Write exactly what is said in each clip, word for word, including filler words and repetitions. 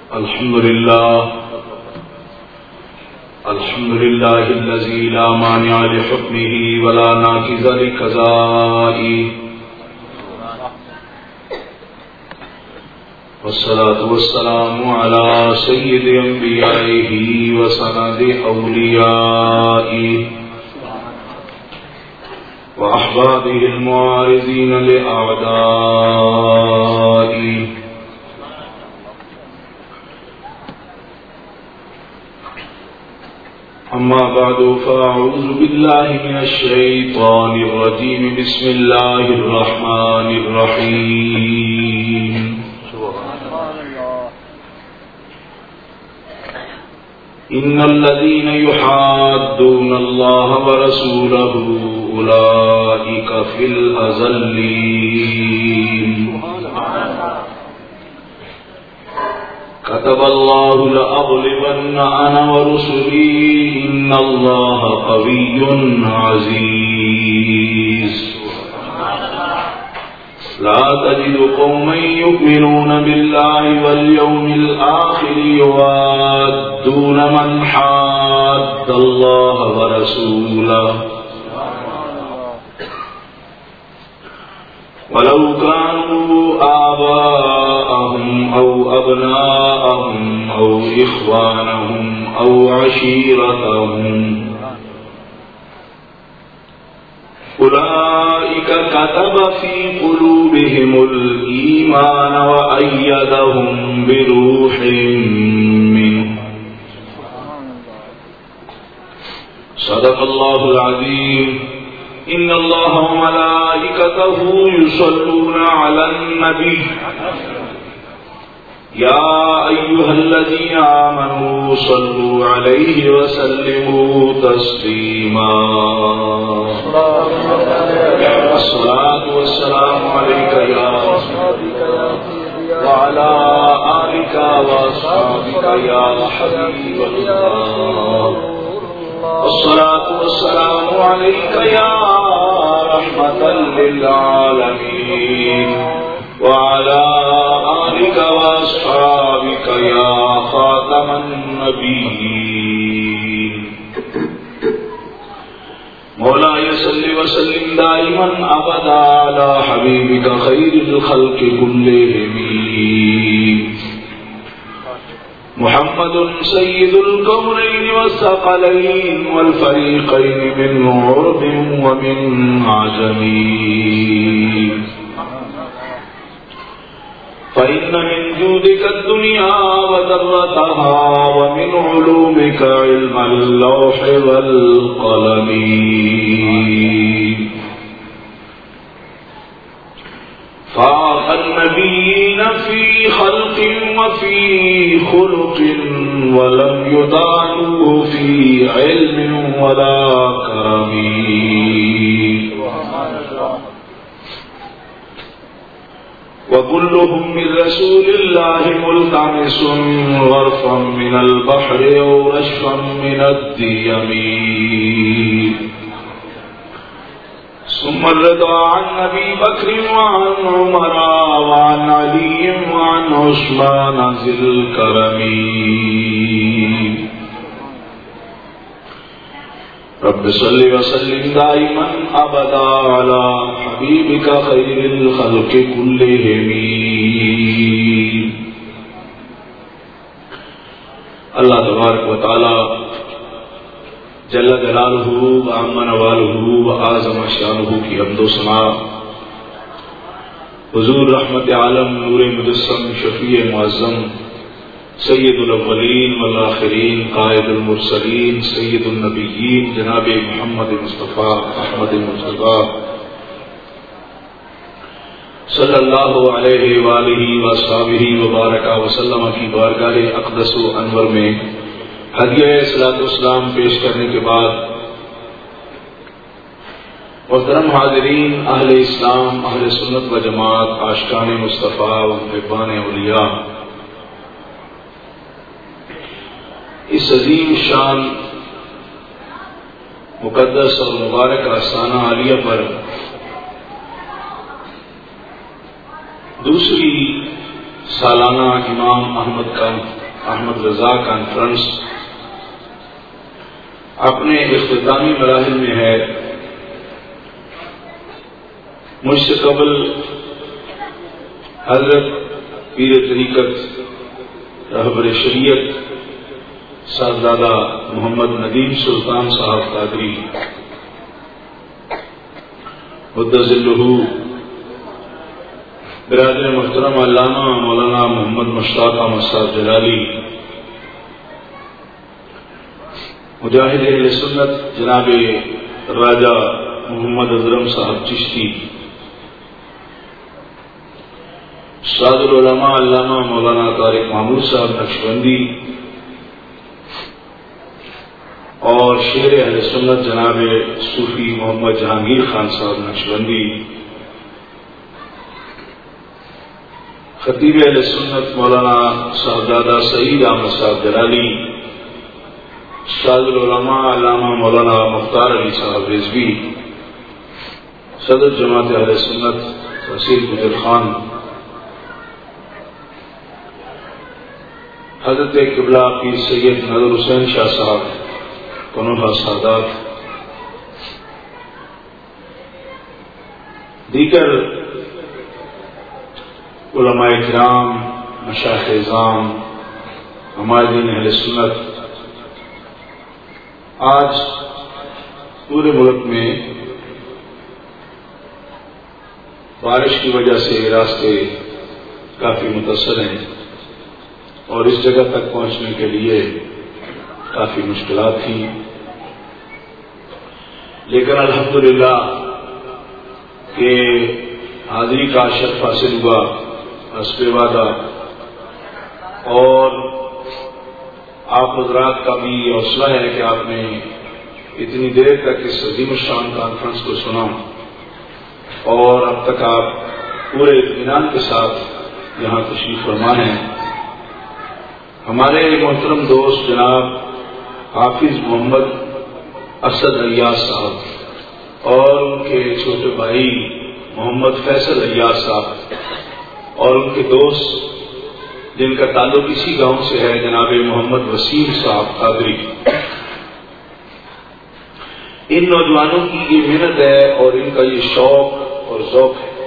الحمد لله الحمد لله الذي لا مانع لحكمه ولا ناقض لقضائه والصلاة والسلام على سيد أنبيائه وسند أوليائه وأحبابه المعارضين لأعدائه أما بعد فأعوذ بالله من الشيطان الرجيم بسم الله الرحمن الرحيم إن الذين يحادون الله ورسوله أولئك في الأذلين كتب الله لأغلبن أنا ورسلي إن الله قوي عزيز لا تجد قوما يؤمنون بالله واليوم الآخر يوادون من حاد الله ورسوله ولو كانوا آباءهم أو أبناءهم أو إخوانهم أو عشيرتهم أولئك كتب في قلوبهم الإيمان وأيدهم بروح منه صدق الله العظيم إن الله وملائكته يصلون على النبي يا أيها الذين آمنوا صلوا عليه وسلموا تسليما الصلاة والسلام عليك يا وعلى آلك وأصحابك يا حبيب الله الصلاة والسلام عليك يا رحمة للعالمين وعلى آلك وأصحابك يا خاتم النبيين مولاي صل وسلم دائما أبدا على حبيبك خير الخلق كلهم محمد سيد الكونين والثقلين والفريقين من عرب ومن عجم فإن من جودك الدنيا وذرتها ومن علومك علم اللوح والقلم فاق النبيين في خلق وفي خلق ولم يضاهوا في علم ولا كرم وكلهم من رسول الله ملتمس غرفا من البحر أو رشفا من الديم ثم الرضا عن أبي بكر وعن عمر وعن علي وعن عثمان ذي الكرم رب صل وسلم دائما أبدا على حبيبك خير الخلق كلهم اللہ تبارک و تعالی جل جلالہ و عم نوالہ و اعظم شانہ کی حمد و ثنا حضور رحمت عالم نور مجسم شفیع معظم سید الاولین والآخرین قائد المرسلین سید النبیین جناب محمد مصطفیٰ احمد مصطفیٰ صلی اللہ علیہ وآلہ وصحبہ وبارک وسلم کی بارگاہ اقدس و انور میں ہدیہ صلاۃ والسلام پیش کرنے کے بعد محترم حاضرین، اہل اسلام، اہل سنت و جماعت، عاشقان مصطفیٰ و محبان اولیاء، اس عظیم شان مقدس اور مبارک آستانہ عالیہ پر دوسری سالانہ امام احمد کا احمد رضا کانفرنس اپنے اختتامی مراحل میں ہے. مجھ سے قبل حضرت پیر طریقت رہبر شریعت صاحبزادہ محمد ندیم سلطان صاحب قادری قدس ذلہ، برادر محترم علامہ مولانا محمد مشتاق احمد صاحب جلالی، مجاہد اہل سنت جناب راجہ محمد اظہرم صاحب چشتی، سعد العلماء علامہ مولانا طارق محمود صاحب نقشبندی، اور شہر اہل سنت جناب صوفی محمد جہانگیر خان صاحب نقشبندی، خطیب اہل سنت مولانا صاحبزادہ سعید احمد صاحب جلالی، سعد العلماء علامہ مولانا مختار علی صاحب رضوی، صدر جماعت اہل سنت تحصیل گجر خان، حضرت قبلہ پیر سید نظر حسین شاہ صاحب کنوہا سادات، دیگر علماء کرام، مشائخ اعظام، ہمارے دین اہل سنت، آج پورے ملک میں بارش کی وجہ سے راستے کافی متاثر ہیں اور اس جگہ تک پہنچنے کے لیے کافی مشکلات تھیں، لیکن الحمدللہ کہ حاضری کا شرف حاصل ہوا، حسب وعدہ، اور آپ حضرات کا بھی حوصلہ ہے کہ آپ نے اتنی دیر تک اس عظیم الشان کانفرنس کو سنا اور اب تک آپ پورے اطمینان کے ساتھ یہاں تشریف فرما ہیں. ہمارے محترم دوست جناب حافظ محمد اسد ایاز صاحب اور ان کے چھوٹے بھائی محمد فیصل ایاز صاحب اور ان کے دوست جن کا تعلق اسی گاؤں سے ہے جناب محمد وسیم صاحب قادری، ان نوجوانوں کی یہ محنت ہے اور ان کا یہ شوق اور ذوق ہے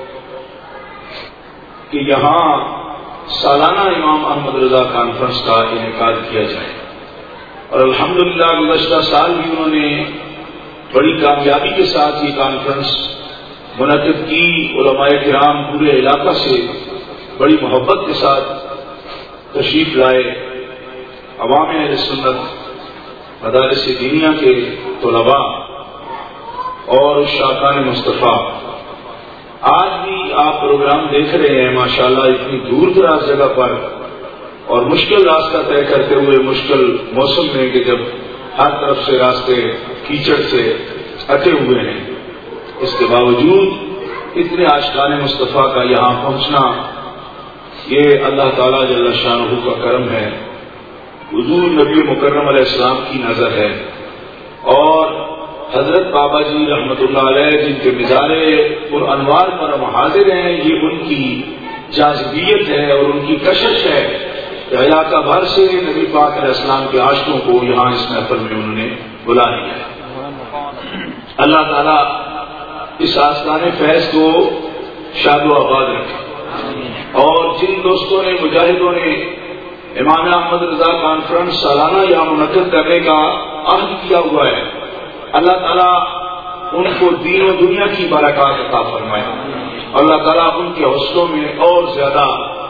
کہ یہاں سالانہ امام احمد رضا کانفرنس کا انعقاد کیا جائے، اور الحمدللہ گزشتہ سال بھی انہوں نے بڑی کامیابی کے ساتھ یہ کانفرنس منعقد کی. علماء کرام پورے علاقہ سے بڑی محبت کے ساتھ تشریف لائے، عوام اہل سنت، مدارس دینیہ کے طلباء اور شاکان مصطفیٰ. آج بھی آپ پروگرام دیکھ رہے ہیں ماشاءاللہ اتنی دور دراز جگہ پر اور مشکل راستہ طے کرتے ہوئے مشکل موسم میں کہ جب ہر طرف سے راستے کیچڑ سے اٹے ہوئے ہیں، اس کے باوجود اتنے عاشقان مصطفیٰ کا یہاں پہنچنا یہ اللہ تعالیٰ جل شانہ کا کرم ہے، حضور نبی مکرم علیہ السلام کی نظر ہے، اور حضرت بابا جی رحمت اللہ علیہ جن کے مزار پر انوار پر ہم حاضر ہیں، یہ ان کی جاذبیت ہے اور ان کی کشش ہے کہ علاقہ بھر سے نبی پاک علیہ السلام کے عاشقوں کو یہاں اس محفل میں انہوں نے بلا لیا ہے. اللہ تعالیٰ اس آستان فیض کو شاد و آباد رکھے، اور جن دوستوں نے مجاہدوں نے امام احمد رضا کانفرنس سالانہ یہاں منعقد کرنے کا عہد کیا ہوا ہے، اللہ تعالیٰ ان کو دین و دنیا کی برکات عطا فرمائے، اللہ تعالیٰ ان کے حوصلوں میں اور زیادہ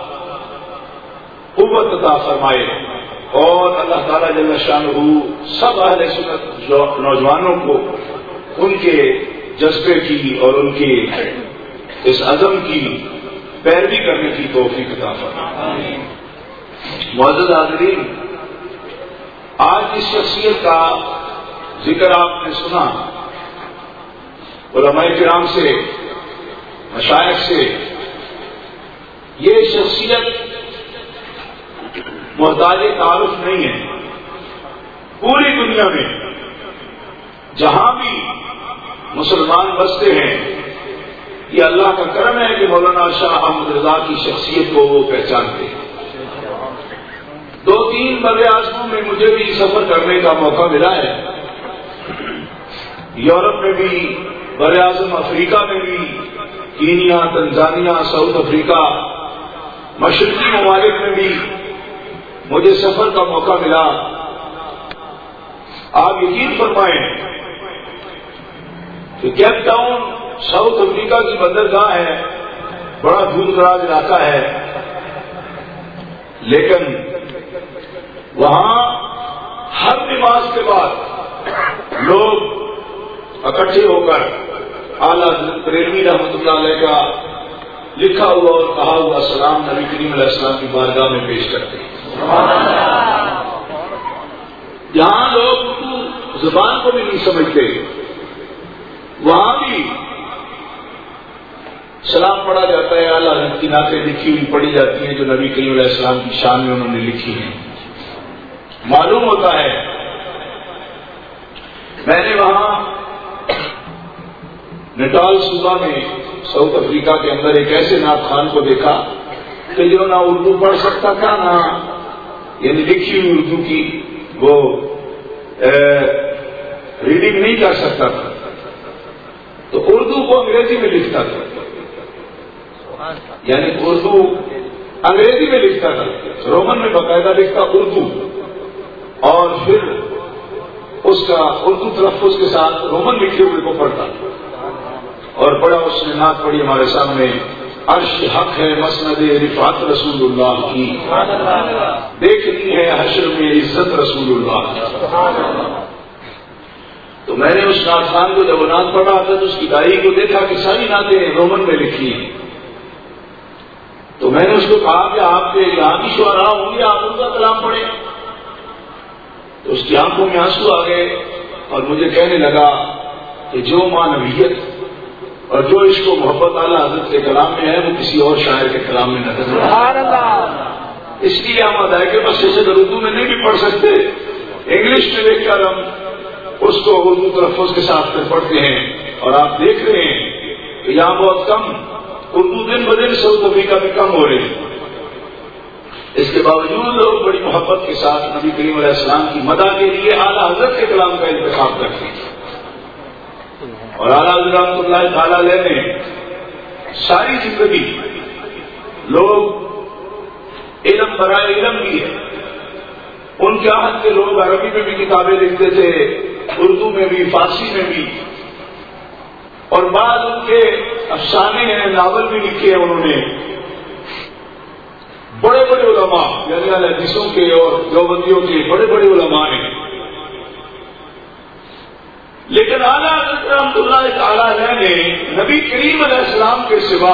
قوت عطا فرمائے، اور اللہ تعالیٰ جل شانہ سب اہل سنت نوجوانوں کو ان کے جذبے کی اور ان کے اس عزم کی پیروی کرنے کی توفیق عطا فرمائے. معزز حاضرین، آج اس شخصیت کا ذکر آپ نے سنا، علماء کرام سے، مشائخ سے. یہ شخصیت محتاج تعارف نہیں ہے. پوری دنیا میں جہاں بھی مسلمان بستے ہیں یہ اللہ کا کرم ہے کہ مولانا شاہ احمد رضا کی شخصیت کو وہ پہچانتے ہیں۔ دو تین بر اعظموں میں مجھے بھی سفر کرنے کا موقع ملا ہے، یورپ میں بھی، بر اعظم افریقہ میں بھی، کینیا، تنزانیہ، ساؤتھ افریقہ، مشرقی ممالک میں بھی مجھے سفر کا موقع ملا۔ آپ یقین فرمائیں کہ کیپ ٹاؤن ساؤتھ افریقہ کی بندرگاہ ہے، بڑا دور دراز علاقہ ہے، لیکن وہاں ہر نماز کے بعد لوگ اکٹھے ہو کر اعلیٰ حضرت بریلوی رحمۃ اللہ علیہ کا لکھا ہوا اور کہا ہوا سلام نبی کریم علیہ السلام کی بارگاہ میں پیش کرتے ہیں۔ جہاں لوگ اردو زبان کو بھی نہیں سمجھتے وہاں بھی سلام پڑھا جاتا ہے، اعلیٰ حضرت کی نعتیں لکھی ہوئی پڑھی جاتی ہیں جو نبی کریم علیہ السلام کی شان میں انہوں نے لکھی ہیں۔ معلوم ہوتا ہے میں نے وہاں نٹال صوبہ میں ساؤتھ افریقہ کے اندر ایک ایسے نعت خان کو دیکھا کہ جو نہ اردو پڑھ سکتا تھا، نہ یعنی لکھی ہوئی اردو کی وہ ریڈنگ نہیں کر سکتا تھا، تو اردو کو انگریزی میں لکھتا تھا، یعنی اردو انگریزی میں لکھتا تھا، رومن میں باقاعدہ لکھتا اردو، اور پھر اس کا اردو تلفظ کے ساتھ رومن لکھے ہوئے کو پڑھتا اور بڑا اس نے نعت پڑھی ہمارے سامنے، عرش حق ہے مسند رفعت رسول اللہ کی، دیکھنی ہے حشر میں عزت رسول اللہ۔ تو میں نے اس نعت خان کو جب وہ نعت پڑھ رہا تھا تو اس کی دائی کو دیکھا کہ ساری نعتیں رومن میں لکھی ہیں، تو میں نے اس کو کہا کہ آپ کے یہاں کی شعراء ہوں گے، آپ ان کا کلام پڑھیں، تو اس کی آنکھوں میں آنسو آ گئے اور مجھے کہنے لگا کہ جو معنویت اور جو عشق و محبت اعلیٰ حضرت کے کلام میں ہے وہ کسی اور شاعر کے کلام میں نظر نہیں آتا۔ اس لیے ہم ادائے کے بس سے اگر اردو میں نہیں بھی پڑھ سکتے، انگلش میں دیکھ کر ہم اس کو اردو تلفظ کے ساتھ پھر پڑھتے ہیں، اور آپ دیکھ رہے ہیں کہ یہاں بہت کم اردو دن بدن ساؤتھ افریقہ میں کم ہو رہے ہیں، اس کے باوجود لوگ بڑی محبت کے ساتھ نبی کریم علیہ السلام کی مدح کے لیے اعلیٰ حضرت کے کلام کا انتخاب کرتے ہیں۔ اور اعلیٰ حضرت رحمۃ اللہ تعالی علیہ نے ساری زندگی لوگ علم برائے علم کی ہے، ان کے عہد کے لوگ عربی میں بھی کتابیں لکھتے تھے، اردو میں بھی، فارسی میں بھی، اور بعض ان کے افسانے ہیں، ناول بھی لکھے ہیں انہوں نے، بڑے بڑے علماء یعنی حدیثوں کے اور دیوبندیوں کے بڑے بڑے علماء ہیں، لیکن اعلیٰ حضرت رحمۃ اللہ تعالی علیہ نے نبی کریم علیہ السلام کے سوا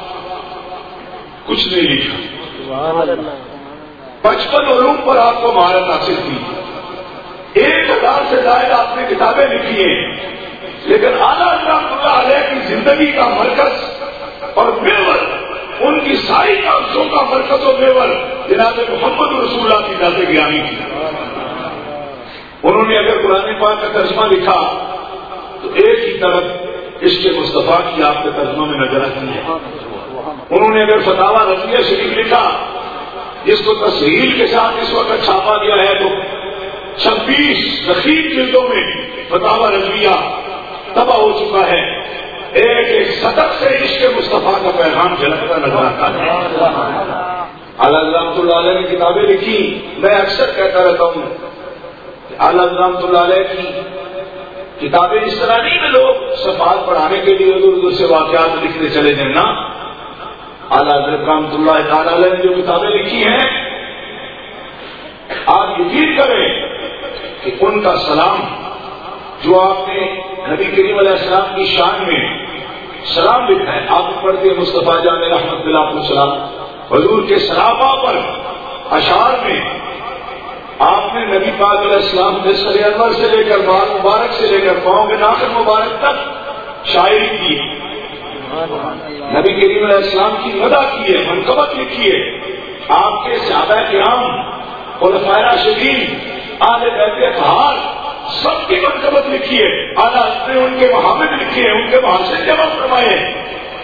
کچھ نہیں لکھا۔ پچپن علوم پر آپ کو مہارت حاصل کی، ایک ہزار سے زائد آپ نے کتابیں لکھی ہیں، لیکن اعلیٰ حضرت رحمۃ اللہ علیہ کی زندگی کا مرکز اور محور، ان کی ساری کاغذوں کا مرکز و محور جناب محمد رسول اللہ کی ذات گرامی کی۔ انہوں نے اگر قرآن پاک کا ترجمہ لکھا تو ایک ہی طرف عشق مصطفیٰ کی آپ کے ترجمہ میں نظر آتی ہے۔ انہوں نے اگر فتاوی رضویہ شریف لکھا جس کو تصحیح کے ساتھ اس وقت چھاپا گیا ہے تو چھبیس ذخیر جلدوں میں فتاوی رضویہ تباہ ہو چکا ہے، ایک ایک صدق سے عشق مصطفیٰ کا پیغام جھلکتا نظر آتا ہے۔ اعلیٰ رحمۃ اللہ علیہ نے کتابیں لکھی، میں اکثر کہتا رہتا ہوں کہ اعلیٰ رحمۃ اللہ علیہ کی کتابیں اس طرح نہیں کہ لوگ صفحات پڑھانے کے لیے ادھر ادھر سے واقعات لکھتے چلے جائیں، نا، اعلیٰ حضرت رحمۃ اللہ تعالی علیہ نے جو کتابیں لکھی ہیں آپ یقین کریں کہ ان کا سلام جو آپ نے نبی کریم علیہ السلام کی شان میں سلام لکھا ہے، آپ پڑھتے ہیں مصطفیٰ جان رحمت اللہ علیہ السلام حضور کے سراپا پر اشعار میں آپ نے نبی پاک علیہ السلام کے سر انور سے لے کر بال مبارک سے لے کر پاؤں کے ناخن مبارک تک شاعری کی ہے، نبی کریم علیہ السلام کی مدح کی ہے، منقبت لکھی ہے، آپ کے صحابہ کرام خلفائے راشدین اہل بیت اطہار سب کی منقبت لکھی ہے، اعلیٰ نے ان کے محامد لکھے ہیں، ان کے محاسن جمع فرمائے ہیں،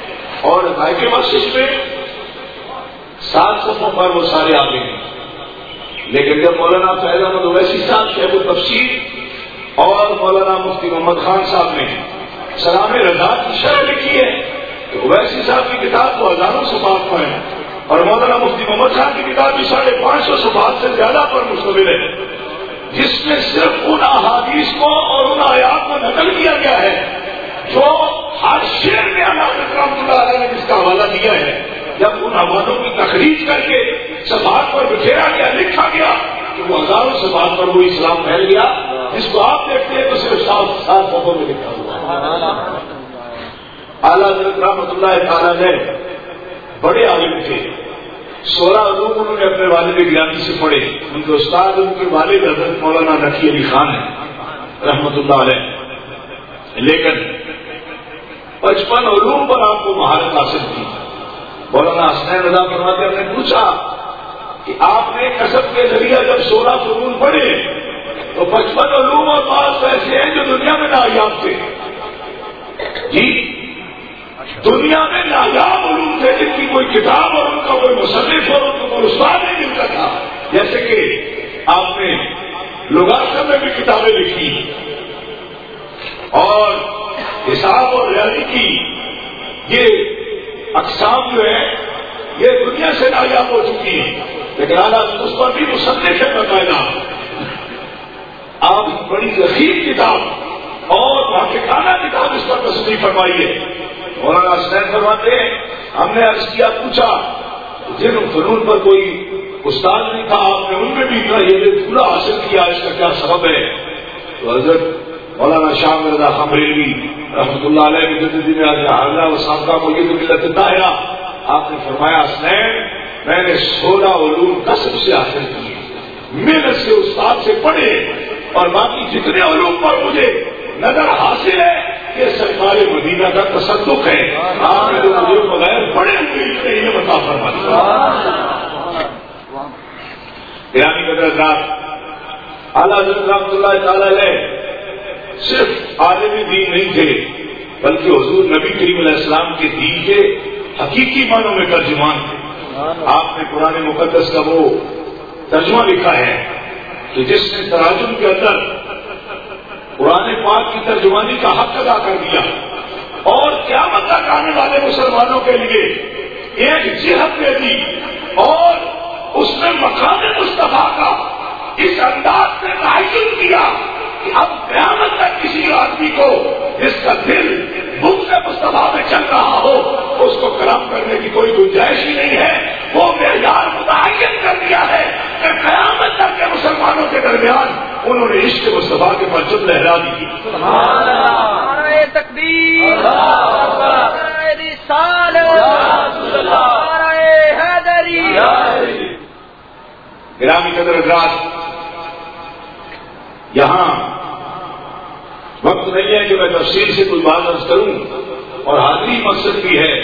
اور ذائق بخشش میں سات صفوں پر وہ سارے آگے ہیں. لیکن جب مولانا فیض احمد اویسی صاحب شیخ التفسیر اور مولانا مفتی محمد خان صاحب نے سلام رضا کی شرح لکھی ہے تو اویسی صاحب کی کتاب تو ہزاروں صفحات پر ہے اور مولانا مفتی محمد خان کی کتاب بھی ساڑھے پانچ سو صفحات سے زیادہ پر مشتمل ہے، جس میں صرف ان احادیث کو اور ان آیات کو نقل کیا گیا ہے جو ہر شعر میں علامہ رحمۃ اللہ علیہ نے جس کا حوالہ دیا ہے. جب ان حوالوں کی تخریج کر کے صفحات پر بکھیرا گیا، لکھا گیا تو وہ ہزاروں صفحات پر وہ اسلام پھیل گیا جس کو آپ دیکھتے ہیں تو صرف سات سات صفحوں میں لکھا ہوا. اعلیٰ حضرت رحمۃ اللہ تعالیٰ نے بڑے عالم تھے، سولہ علوم انہوں نے اپنے والد گرامی سے پڑھے. ان کے استاد ان کے والد حضرت مولانا نقی علی خان ہیں رحمۃ اللہ علیہ، لیکن پچپن علوم پر آپ کو مہارت حاصل کی. مولانا حسنین رضا فرماتے ہیں، ہم نے پوچھا کہ آپ نے کسب کے ذریعہ جب سولہ فنون پڑھے تو پچپن علوم اور بعض ایسے ہیں جو دنیا میں نایاب تھے. جی دنیا میں نایاب علوم تھے جن کی کوئی کتاب اور ان کا کوئی مصنف اور ان کو کوئی استاد نہیں ملتا تھا. جیسے کہ آپ نے لغات میں بھی کتابیں لکھی اور حساب اور ریاضی کی یہ اقسام جو ہے یہ دنیا سے نایاب ہو چکی ہیں، لیکن اعلیٰ اس پر بھی مصنف ہے باقاعدہ. آپ بڑی ذخیر کتاب اور واقعانہ کتاب اس پر تصنیف فرمائی ہے. مولانا حسنین فرماتے ہیں، ہم نے عرض کیا پوچھا جن فنون پر کوئی استاد نہیں تھا آپ نے ان میں بھی اتنا یہ پورا حاصل کیا، اس کا کیا سبب ہے؟ تو حضرت مولانا شاہ مرزا خان بریلوی رحمۃ اللہ علیہ مجدد حاضرہ و سابقہ کو یہ تو ملت طاہرہ آپ نے فرمایا، حسنین میں نے سولہ علوم کسب سے حاصل کیے، محنت سے استاد سے پڑھے، اور باقی جتنے علوم پر مجھے نظر حاصل ہے یہ سرکار مدینہ کا تصدق ہے. آپ نے جو مجھے بغیر پڑھے ہوئے اتنے ہی بتا فرمایا. گرامی حضرات، اعلیٰ حضرت رحمۃ اللہ تعالی علیہ صرف عالم دین نہیں تھے بلکہ حضور نبی کریم علیہ السلام کے دین کے حقیقی معنوں میں ترجمان تھے. آپ نے قرآن مقدس کا وہ ترجمہ لکھا ہے کہ جس نے تراجم کے اندر قرآن پاک کی ترجمانی کا حق ادا کر دیا اور قیامت تک آنے والے مسلمانوں کے لیے ایک جہت دے دی اور اس نے مقام مصطفیٰ کا اس انداز سے تعین کیا کہ اب قیامت تک کسی آدمی کو جس کا دل بت سے مصطفیٰ میں چل رہا ہو اس کو کلام کرنے کی کوئی گنجائش ہی نہیں ہے. وہ معیار متعین کر دیا ہے کہ قیامت تک کے مسلمانوں کے درمیان انہوں نے عشق مصطفیٰ کے پرچم لہرا دی. سبحان اللہ، نعرہ تکبیر، نعرہ رسالت، نعرہ حیدری. گرامی قدر حضرات، یہاں وقت نہیں ہے کہ میں تفصیل سے کوئی بات عرض کروں اور حاضری مقصد بھی ہے،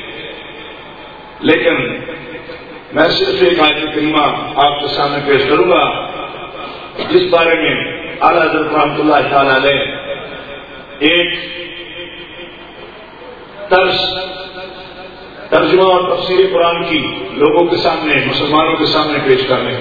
لیکن میں صرف ایک آیت کریمہ آپ کے سامنے پیش کروں گا جس بارے میں اعلیٰ حضرت رحمۃ اللہ تعالی علیہ ایک طرز ترجمہ اور تفسیر قرآن کی لوگوں کے سامنے، مسلمانوں کے سامنے پیش کرنے.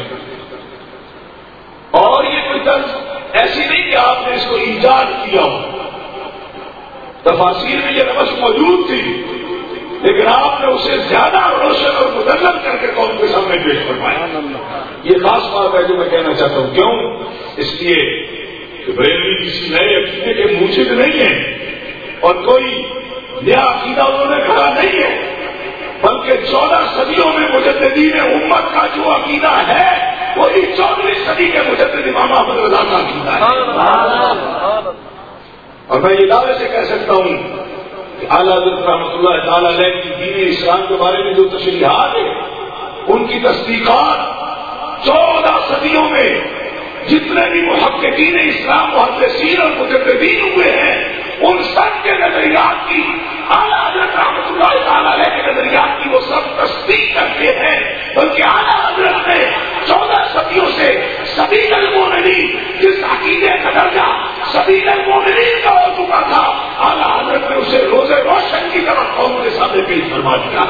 اور یہ کوئی طرز ایسی نہیں کہ آپ نے اس کو ایجاد کیا ہو، تفاسیر میں یہ روش موجود تھی لیکن آپ نے اسے زیادہ روشن اور مدلل کر کے قوم کے سامنے پیش فرمایا. یہ خاص بات ہے جو میں کہنا چاہتا ہوں. کیوں؟ اس لیے کہ بریلوی کسی نئے عقیدے کے موجد نہیں ہے اور کوئی نیا عقیدہ انہوں نے کھڑا نہیں ہے، بلکہ چودہ صدیوں میں مجددین امت کا جو عقیدہ ہے وہی چودہویں صدی کے مجدد امام احمد رضا کا عقیدہ ہے. اور میں یہ دعوے سے کہہ سکتا ہوں کہ اعلیٰ حضرت رحمۃ اللہ تعالی علیہ کی دین اسلام کے بارے میں جو تشریحات ہیں ان کی تصدیقات چودہ صدیوں میں جتنے بھی محققین اسلام محدثین اور مجددین ہوئے ہیں ان سب کے نظریات کی اعلیٰ حضرت رحمۃ اللہ تعالی علیہ کے نظریات کی وہ سب تصدیق کرتے ہیں. بلکہ اعلیٰ حضرت نے چودہ صدیوں سے سبھی علموں نے بھی جس عقیدے کا درجہ سبیل المومنین کا ہو چکا تھا، اعلیٰ حضرت نے اسے روزے روشن کی طرح قوم کے سامنے پیش فرما دیا۔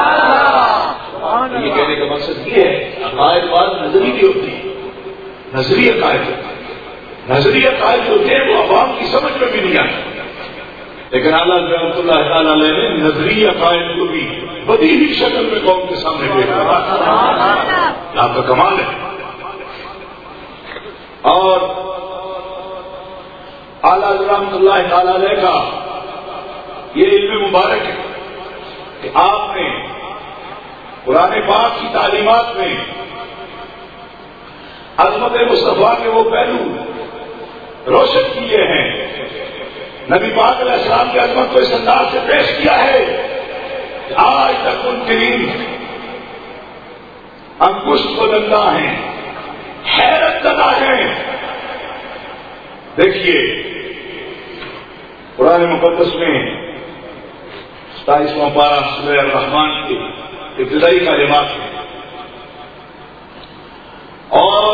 یہ کہنے کا مقصد یہ ہے عقائد بات نظری بھی ہوتی ہے، نظری عقائد نظری عقائد جو تھے وہ عوام کی سمجھ میں بھی نہیں آتے، لیکن اعلیٰ رحمۃ اللہ تعالیٰ علیہ نے نظری عقائد کو بھی بدیہی شکل میں قوم کے سامنے پیش فرمایا۔ آپ کا کمال ہے۔ اور اعلیٰ رحمۃ اللہ تعالیٰ علیہ کا یہ علم مبارک ہے کہ آپ نے قرآن پاک کی تعلیمات میں عظمت مصطفیٰ کے وہ پہلو روشن کیے ہیں، نبی پاک علیہ السلام کی عظمت کو اس انداز سے پیش کیا ہے کہ آج تک منکرین انگشت کو لگتا ہے، حیرت زدہ ہیں۔ دیکھیے قرآن مقدس میں ستائیسواں پارہ سورہ الرحمن کی ابتدائی کلمات ہیں، اور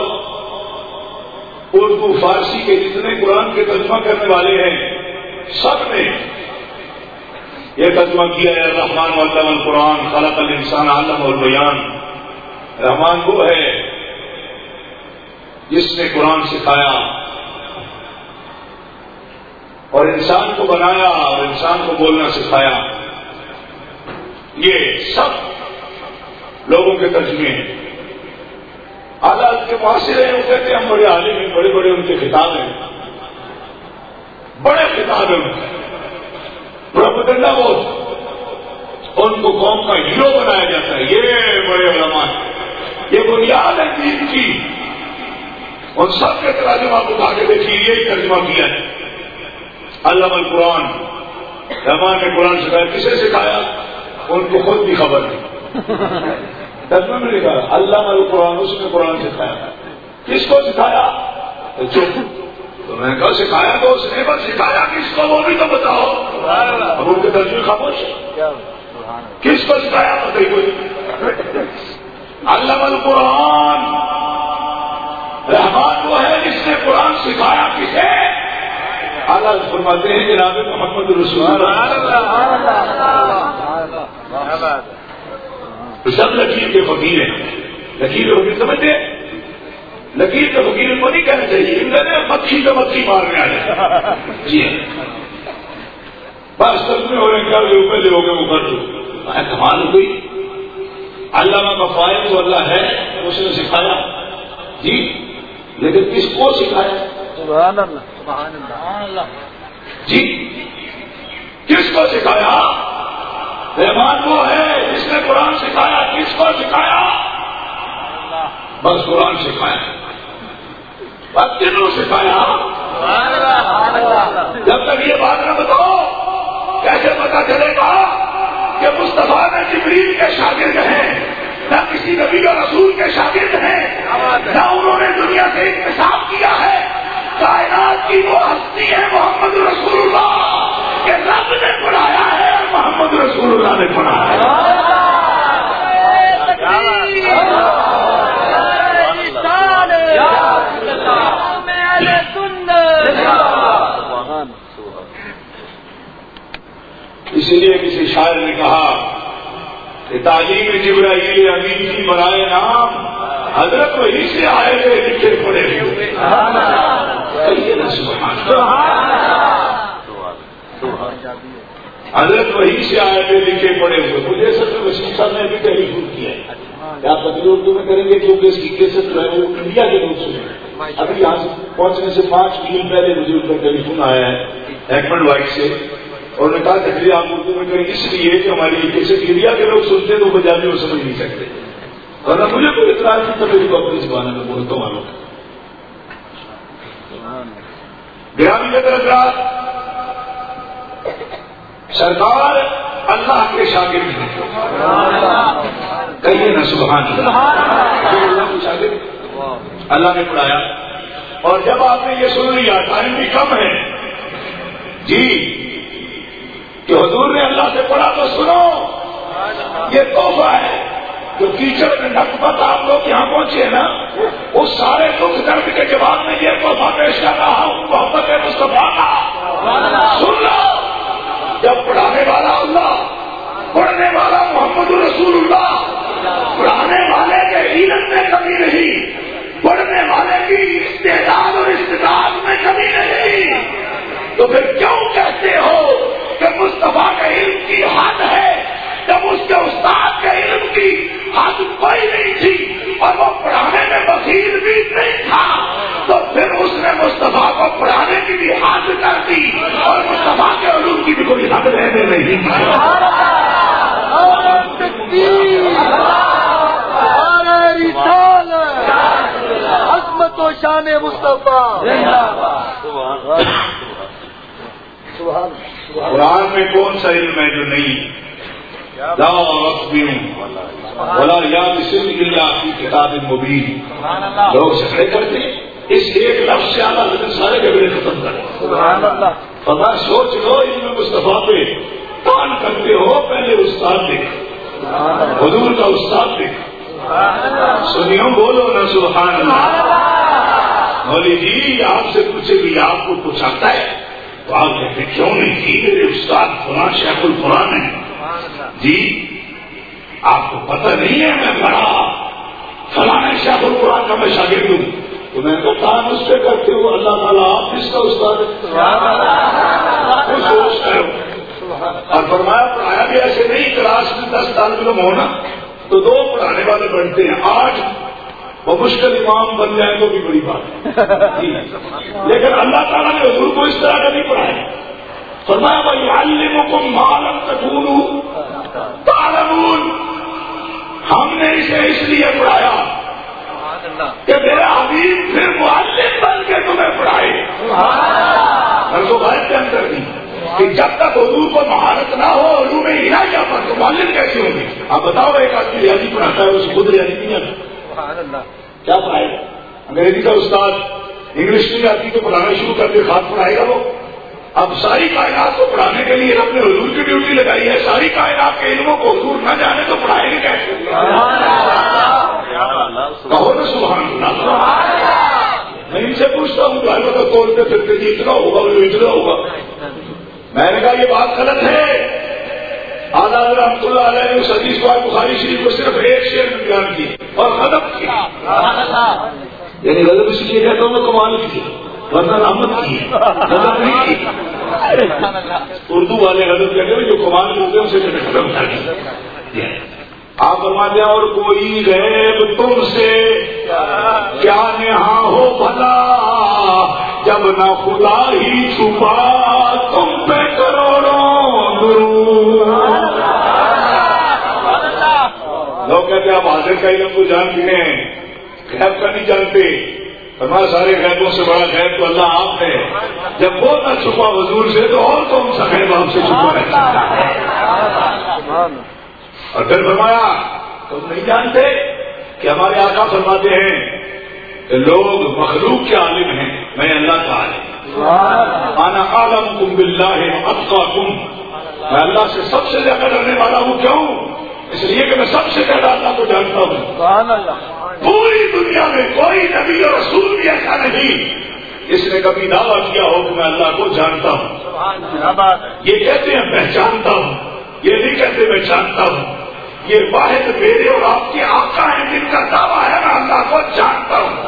اردو فارسی کے جتنے قرآن کے ترجمہ کرنے والے ہیں سب نے یہ ترجمہ کیا ہے الرحمن علم القرآن خلق الانسان علمہ البیان۔ رحمان وہ ہے جس نے قرآن سکھایا اور انسان کو بنایا اور انسان کو بولنا سکھایا۔ یہ سب لوگوں کے ترجمے ہیں۔ اعلیٰ کے معاصرے ہیں، وہ کہتے ہیں ہم بڑے عالم ہیں، بڑے بڑے ان کے خطاب ہیں، بڑے خطاب ہیں، پروپیگنڈا وہ ان کو قوم کا ہیرو بنایا جاتا ہے، یہ بڑے علماء ہیں، یہ بنیاد ہے دین کی۔ ان سب کے ترجمہ آپ اٹھا کے دیکھیے، یہی ترجمہ کیا ہے علم القرآن۔ رحمان نے قرآن سکھایا، کسے سکھایا؟ ان کو خود بھی خبر نہیں، ترجمہ میں لکھا علم القرآن، اس نے قرآن سکھایا۔ کس کو سکھایا؟ چپ۔ تو میں نے کہا سکھایا تو اس نے، بس سکھایا کس کو وہ بھی تو بتاؤ۔ اب ان کے ترجمے خاموش، کس کو سکھایا بتائیے کوئی؟ علم القرآن، رحمان وہ ہے جس نے قرآن سکھایا کسے؟ اعلیٰ فرماتے ہیں جناب محمد رسول اللہ۔ سب لکیر کے فقیر ہیں، لکیر کے فقیر سمجھتے ہیں؟ لکیر کے فقیر کو نہیں کہنا چاہیے، انہوں نے مکھی کا مکھی مارنے آئے۔ جی بس سب میں ہو رہے ہیں، کیا جو پہلے ہو گئے وہ کر دو۔ کمال ہو گئی، علامہ کا فائد تو اللہ ہے، اس نے سکھایا جی، لیکن کس کو سکھایا؟ سبحان اللہ، سبحان اللہ جی، کس کو سکھایا؟ رحمان وہ ہے جس نے قرآن سکھایا، کس کو سکھایا؟ بس قرآن سکھایا، بس کنوں سکھایا؟ جب تک یہ بات نہ بتاؤ کیسے پتا چلے گا کہ مصطفیٰ نے جبریل کے شاگرد ہیں، نہ کسی نبی کا رسول کے شاگرد ہیں، نہ انہوں نے دنیا سے انتساب کیا ہے۔ کائنات کی وہ ہستی ہے محمد رسول اللہ کہ رب نے پڑھایا ہے اور محمد رسول اللہ نے پڑھایا ہے۔ اسی لیے کسی شاعر نے کہا کہ تعلیم جبرائیل امین کی برائے نام حضرت وہی سے آئے تھے لکھے پڑے ہوئے۔ حضرت وہی سے آئے تھے لکھے پڑے ہوئے۔ مجھے سب سے وسیم صاحب نے ابھی ٹیلی فون کیا ہے، آپ بدلی اردو میں کریں گے کیونکہ اس کی کیسٹ جو ہے وہ انڈیا کے لوگ سنیں۔ ابھی یہاں سے پہنچنے سے پانچ میل پہلے مجھے ان کا ٹیلی فون آیا ہے ایکمنڈ وائٹ سے، اور نے کہا تقریر آپ اردو میں کریں اس لیے کہ ہماری یہ کیسٹ انڈیا کے لوگ سنتے ہیں تو پنجابی وہ سمجھ نہیں سکتے، ورنہ مجھے کوئی اطلاع نہیں تھا، میری کو اپنی زبان میں بولتا ہوں والوں گرامی کے درجات سرکار اللہ کے شاگرد ہیں، کہیے نا سبحان اللہ، اللہ کے شاگرد اللہ نے پڑھایا۔ اور جب آپ نے یہ سن لیا ٹائم بھی کم ہے جی کہ حضور نے اللہ سے پڑھا تو سنو، یہ تحفہ ہے جو کیچڑ میں نقبت آپ لوگ یہاں پہنچے نا، اس سارے دکھ درد کے جواب میں یہ تحفہ پیش کر رہا ہوں محبت مصطفیٰ کا سن لو. جب پڑھانے والا اللہ، پڑھنے والا محمد رسول اللہ، پڑھانے والے کے علم میں کمی نہیں، پڑھنے والے کی استعداد اور استطاعت میں کمی نہیں، تو پھر کیوں کہتے ہو کہ مصطفیٰ کے علم کی حد ہے جب اس کے استاد کے علم کی حد کوئی نہیں تھی اور وہ پڑھانے میں بخیل بھی نہیں تھا، تو پھر اس نے مصطفیٰ کو پڑھانے کی بھی حد کر دی اور مصطفیٰ کے علوم کی بھی کوئی حد رہنے نہیں دی. عظمت و شان مصطفیٰ. قرآن میں کون سا علم ہے جو نہیں؟ لا ربیوں ولا یابسن الا فی کتاب مبین. لوگ سکھڑے کرتے اس ایک لفظ سے اعلیٰ حضرت سارے جھگڑے ختم کرتے. پتا سوچ لو علم مصطفیٰ پہ کان کرتے ہو، پہلے استاد دیکھو، حضور کا استاد دیکھو. سنیوں بولو نا سبحان اللہ. مولی جی آپ سے پوچھے بھی آپ کو کچھ آتا ہے تو آپ کہتے کیوں نہیں جی میرے استاد فلاں شیخ القرآن ہے. جی آپ کو پتہ نہیں ہے میں پڑھا فلاں شیخ القرآن کا میں شاگرد ہوں، تو میں تو کام اس پہ کرتے ہو اللہ تعالیٰ آپ کس کا استاد ہے. اور فرمایا پڑھایا بھی ایسے نہیں کلاس میں دس طالب علم ہونا تو دو پڑھانے والے بنتے ہیں، آٹھ وہ مشکل امام بن جائیں تو بھی بڑی بات ہے. لیکن اللہ تعالیٰ نے حضور کو اس طرح کا نہیں پڑھایا. فرمایا وَيُعَلِّمُكُم مَّا لَمْ تَكُونُوا تَعْلَمُونَ. ہم نے اسے اس لیے پڑھایا کہ میرا حبیب پھر معلم بن کے تمہیں پڑھائے. اور وہ بات کے اندر نہیں کہ جب تک حضور کو مہارت نہ ہو علوم الہیہ پر تو معلم کیسے ہوں گے؟ آپ بتاؤ ایک آدمی ریاضی پڑھاتا ہے اسے خود ریاضی نہیں آتا کیا پڑھائے گا؟ انگریزی کا استاد انگلش نہیں آتی تو پڑھانا شروع کر دے خاص پڑھائے گا وہ. اب ساری کائنات کو پڑھانے کے لیے اپنے حضور کی ڈیوٹی لگائی ہے. ساری کائنات کے علموں کو حضور نہ جانے تو پڑھائیں گے کیسے؟ کہو نا سبحان اللہ. میں ان سے پوچھتا ہوں ڈرائیور کا توڑتے پھرتے جی اتنا ہوگا وہ اتنا ہوگا. میں نے کہا یہ بات غلط ہے. آدھا رحمۃ اللہ علیہ نے اس حدیث کو بخاری شریف کو صرف ایک شعر میں بیان کی اور غلط کی. یعنی غلط اس لیے کہتا ہوں میں کمال کی ورنہ رحمت کی غلط نہیں کی. اردو والے غلط کہتے ہیں جو کمال کے ہوتے ہیں اسے ختم کر دیا. آپ فرماتے ہیں اور کوئی غیب تم سے کیا نہاں ہو بھلا جب نہ خدا ہی چھپا تم پہ کروڑوں درود. لوگ کہتے ہیں آپ حاضر کا علم کو جانتے ہیں غیب کا نہیں جانتے. ہمارے سارے غیبوں سے بڑا غیب تو اللہ آپ ہے. جب وہ نہ چھپا حضور سے تو اور کون سا غیب آپ سے چھپا ہے. اور پھر فرمایا تم نہیں جانتے کہ ہمارے آقا فرماتے ہیں کہ لوگ مخلوق کے عالم ہیں میں اللہ کا عالم. انا اعلمکم باللہ واتقاکم. میں اللہ سے سب سے زیادہ ڈرنے والا ہوں. کیوں؟ اس لیے کہ میں سب سے زیادہ اللہ کو جانتا ہوں. پوری دنیا میں کوئی نبی اور رسول بھی ایسا نہیں اس نے کبھی دعویٰ کیا ہو کہ میں اللہ کو جانتا ہوں. یہ کہتے ہیں پہچانتا ہوں، یہ نہیں کہتے میں جانتا ہوں. یہ واحد میرے اور آپ کے آقا ہیں جن کا دعویٰ ہے میں اللہ کو جانتا ہوں.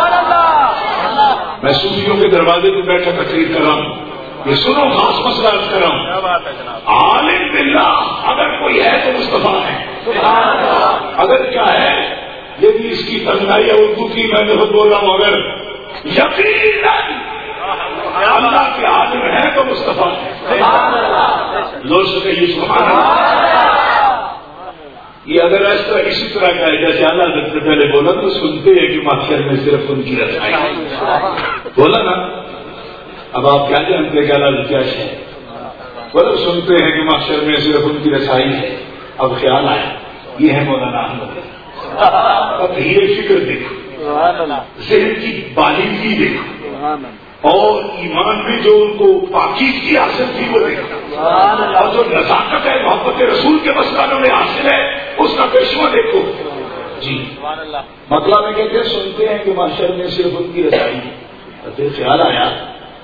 میں صوفیوں کے دروازے پہ بیٹھا تقریر کر رہا ہوں. یہ سنو خاص مسئلہ کر رہا ہوں. عالم باللہ اگر کوئی ہے تو مصطفیٰ ہے. اگر کیا ہے یہ بھی اس کی تنگائی ہے اردو کی میں نے خود بول رہا ہوں. اگر یقیناً اللہ کے عالم ہے تو مصطفیٰ ہے. لوگ سکے یہ سبحان اللہ. یہ اگر اس طرح اسی طرح کا ہے جیسے اللہ حضرت نے پہلے بولا تو سنتے ہیں کہ محشر میں صرف ان کی رسائی بولا نا. اب آپ کیا جانتے ہیں کہ اللہ کیا ہے؟ بولو سنتے ہیں کہ محشر میں صرف ان کی رسائی ہے. اب خیال آیا یہ ہے مولانا احمد. اب یہ فکر دیکھو، ذہن کی بالیغی دیکھو اور ایمان میں جو ان کو پاکیزگی حاصل تھی وہ دیکھو اور جو نزاکت ہے محبت رسول کے مسئلوں میں حاصل ہے اس کا پیشوا دیکھو. جی مطلب میں کہتے ہیں سنتے ہیں کہ محشر میں صرف ان کی رسائی ہے. پھر خیال آیا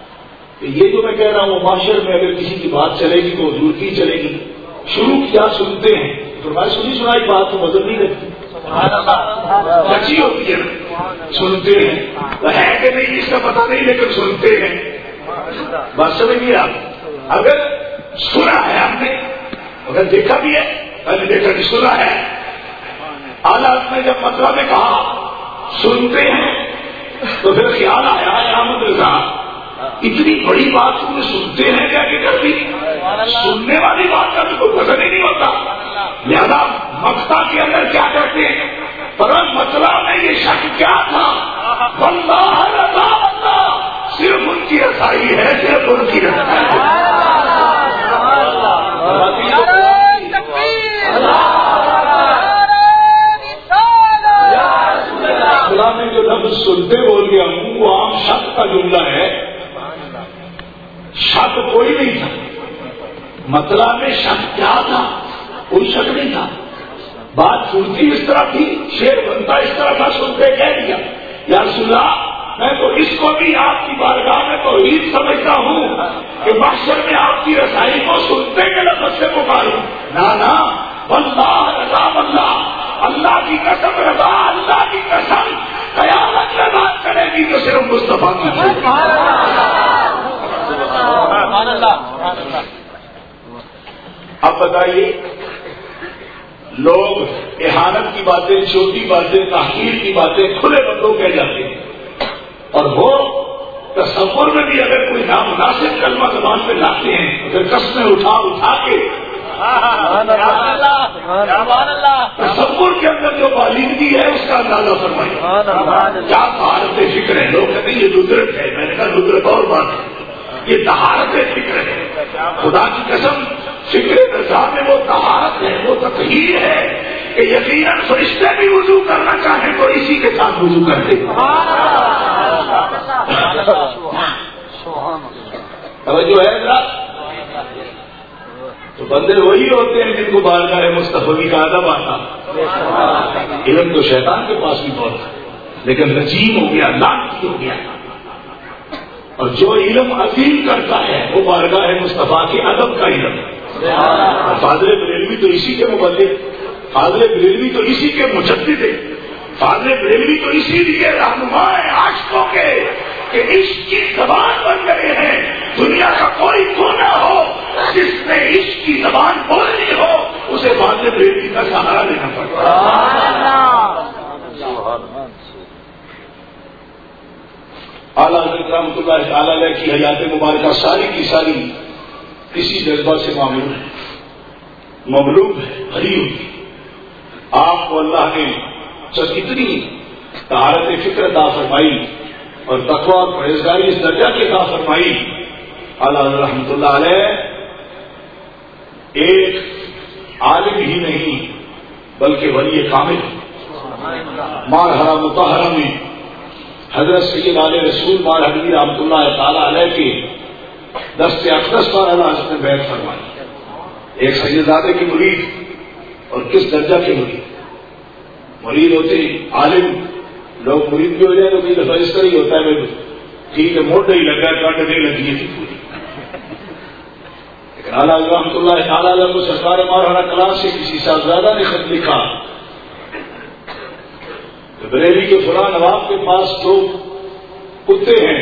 کہ یہ جو میں کہہ رہا ہوں معاشر میں اگر کسی کی بات چلے گی تو حضور کی چلے گی. شروع کیا سنتے ہیں فرمایا سنی سنائی بات کو مزہ نہیں رکھتی اچھی ہوتی ہے سنتے ہیں تو ہے کہ نہیں اس کا پتہ نہیں لیکن سنتے ہیں. بات سمجھیے آپ اگر سنا ہے ہم نے اگر دیکھا بھی ہے میں نے دیکھا کہ سنا ہے اعلیٰ نے جب مطلب میں کہا سنتے ہیں تو پھر خیال آیا احمد رضا اتنی بڑی بات تمہیں سنتے ہیں کیا کہ کرتی سننے والی بات کا تو کوئی وزن ہی نہیں ہوتا. لہذا مکتا کے اندر کیا کرتے ہیں پر مسئلہ میں یہ شک کیا تھا واللہ رضا اللہ صرف ان کی رسائی ہے صرف ان کی رسائی ہے. میں جو لفظ سنتے بول گیا ہوں وہ عام شک کا جملہ ہے. شک کوئی نہیں تھا مطلب میں شک کیا تھا کوئی شک نہیں تھا. بات سنتی اس طرح تھی شیر بنتا اس طرح تھا سنتے کہہ دیا یا سنا. میں تو اس کو بھی آپ کی بارگاہ میں تو عید سمجھتا ہوں کہ محشر میں آپ کی رسائی کو سنتے کے لفظ سے پکاروں. نہ نہ واللہ رضا اللہ اللہ کی قسم رضا اللہ کی قسم قیامت میں بات کرے گی تو صرف مصطفیٰ کی. اب بتائیے لوگ اہانت کی باتیں چھوٹی باتیں تحقیر کی باتیں کھلے بندوں کہہ جاتے ہیں اور وہ تصور میں بھی اگر کوئی نامناسب کلمہ زبان پہ لاتے ہیں تو پھر قسمیں اٹھا اٹھا کے تصور کے اندر جو بالیدگی ہے اس کا اندازہ فرمائیے. کیا طہارت فکر ہے لوگ کہتے ہیں یہ ندرت ہے. میں نے کہا ندرت اور بات ہے یہ طہارت فکر ہے. خدا کی قسم فکر رضا میں وہ طہارت ہے وہ تطہیر ہے کہ یقیناً فرشتے بھی وضو کرنا چاہیں تو اسی کے ساتھ وضو کرتے ہیں. توجہ ہے ذرا تو بندے وہی ہوتے ہیں جن کو بارگاہ مصطفی کا ادب آتا. علم تو شیطان کے پاس بھی بہت تھا لیکن رجیم ہو گیا لعنتی ہو گیا. اور جو علم عظیم کرتا ہے وہ بارگاہ مصطفیٰ کے ادب کا علم. فاضل بریلوی تو اسی کے مبلغ فاضل بریلوی تو اسی کے مجدد ہے. فاضل بریلوی تو اسی لیے رہنما ہے عاشقوں کے کہ عشق کی زبان بن گئے ہیں. دنیا کا کوئی کونا ہو جس نے عشق کی زبان بولنی ہو اسے فاضل بریلوی کا سہارا لینا پڑتا ہے. اعلیٰ حضرت رحمۃ اللہ تعالی علیہ کی حیات مبارکہ ساری کی ساری اسی جذبہ سے معمول ہے مملوک ہے بھری ہوئی. آپ کو اللہ نے جب اتنی طہارت فکر عطا فرمائی اور تقویٰ اور پرہیزگاری اس درجہ کی عطا فرمائی. اعلیٰ حضرت رحمۃ اللہ علیہ ایک عالم ہی نہیں بلکہ ولی کامل مارحرہ مطہرہ میں حضرت سید علیہ رسول مال حبیبی رحمۃ اللہ تعالی علیہ کے دست اقدس پر اللہ حضرت نے بیعت فرمائی. ایک سیدزادے کی مرید اور کس درجہ کے مرید. مرید ہوتے عالم لوگ مرید بھی ہو جائے تو کئی دفعہ اس طرح ہی ہوتا ہے ٹھیک ہے موٹ نہیں لگا کاٹ نہیں لگی تھی پوری. لیکن اعلیٰ رحمۃ اللہ تعالی علیہ کو سرکار مولانا کلاس سے کسی صاحبزادہ نے خط لکھا بریلی کے فلاں نواب کے پاس دو کتے ہیں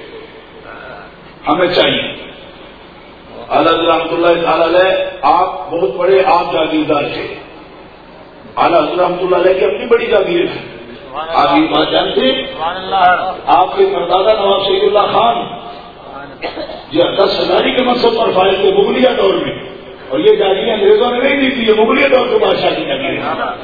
ہمیں چاہیے. اعلیٰ رحمۃ اللہ تعالی علیہ آپ بہت بڑے آپ جاگیردار تھے. اعلیٰ رحمۃ اللہ علیہ کی اپنی بڑی جاگیر تھی. آپ یہ بات جانتے آپ کے پردادا نواب شیخ اللہ خان جو دس ہزاری کے منصب پر فائز تھے مغلیہ دور میں اور یہ جاگیریں انگریزوں نے نہیں دی تھی یہ مغلیہ دور کے بادشاہ کی جاگیریں.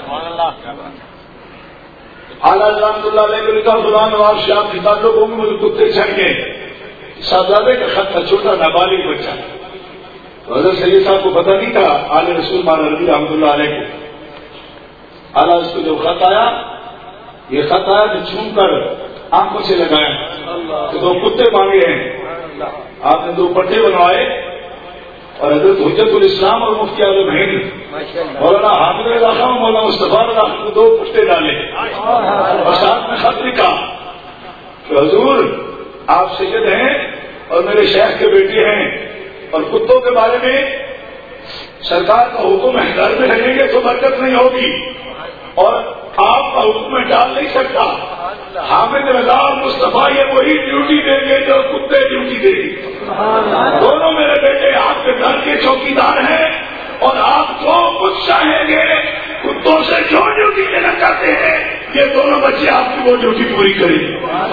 اعلیٰ رحمۃ اللہ علیہ کو لکھا فلاں نواب شاہ کے تعلقوں میں مجھے کتے چڑھ گئے. صاحبزادے کا خط تھا چھوٹا نابالغ بچہ. حضرت سید صاحب کو پتہ نہیں تھا اعلی رسول مولانا رضی رحمۃ اللہ علیہ کو. اعلیٰ اس کو جو خط آیا یہ خط آیا تو چھوم کر آنکھوں سے لگایا تو دو کتے مانگے ہیں. آپ نے دو پٹے بنوائے اور حضرت حجت الاسلام اور مفتی اعظم ہند مولانا حافظ علاقہ اور مولانا مصطفیٰ علاقہ کو دو پٹے ڈالے اور ساتھ میں خط لکھا کہ حضور آپ سید ہیں اور میرے شیخ کے بیٹے ہیں، اور کتوں کے بارے میں سرکار کا حکم ہے گھر میں رہیں گے تو برکت نہیں ہوگی، اور آپ کا حکم میں ڈال نہیں سکتا۔ حامد رضا مصطفیٰ یہ وہی ڈیوٹی دیں گے جو کتے ڈیوٹی دیں گے۔ دونوں میرے بیٹے آپ کے گھر کے چوکیدار ہیں، اور آپ جو کچھ چاہیں گے کتوں سے جو ڈیوٹی لینا چاہتے ہیں یہ دونوں بچے آپ کی وہ ڈیوٹی پوری کریں گے۔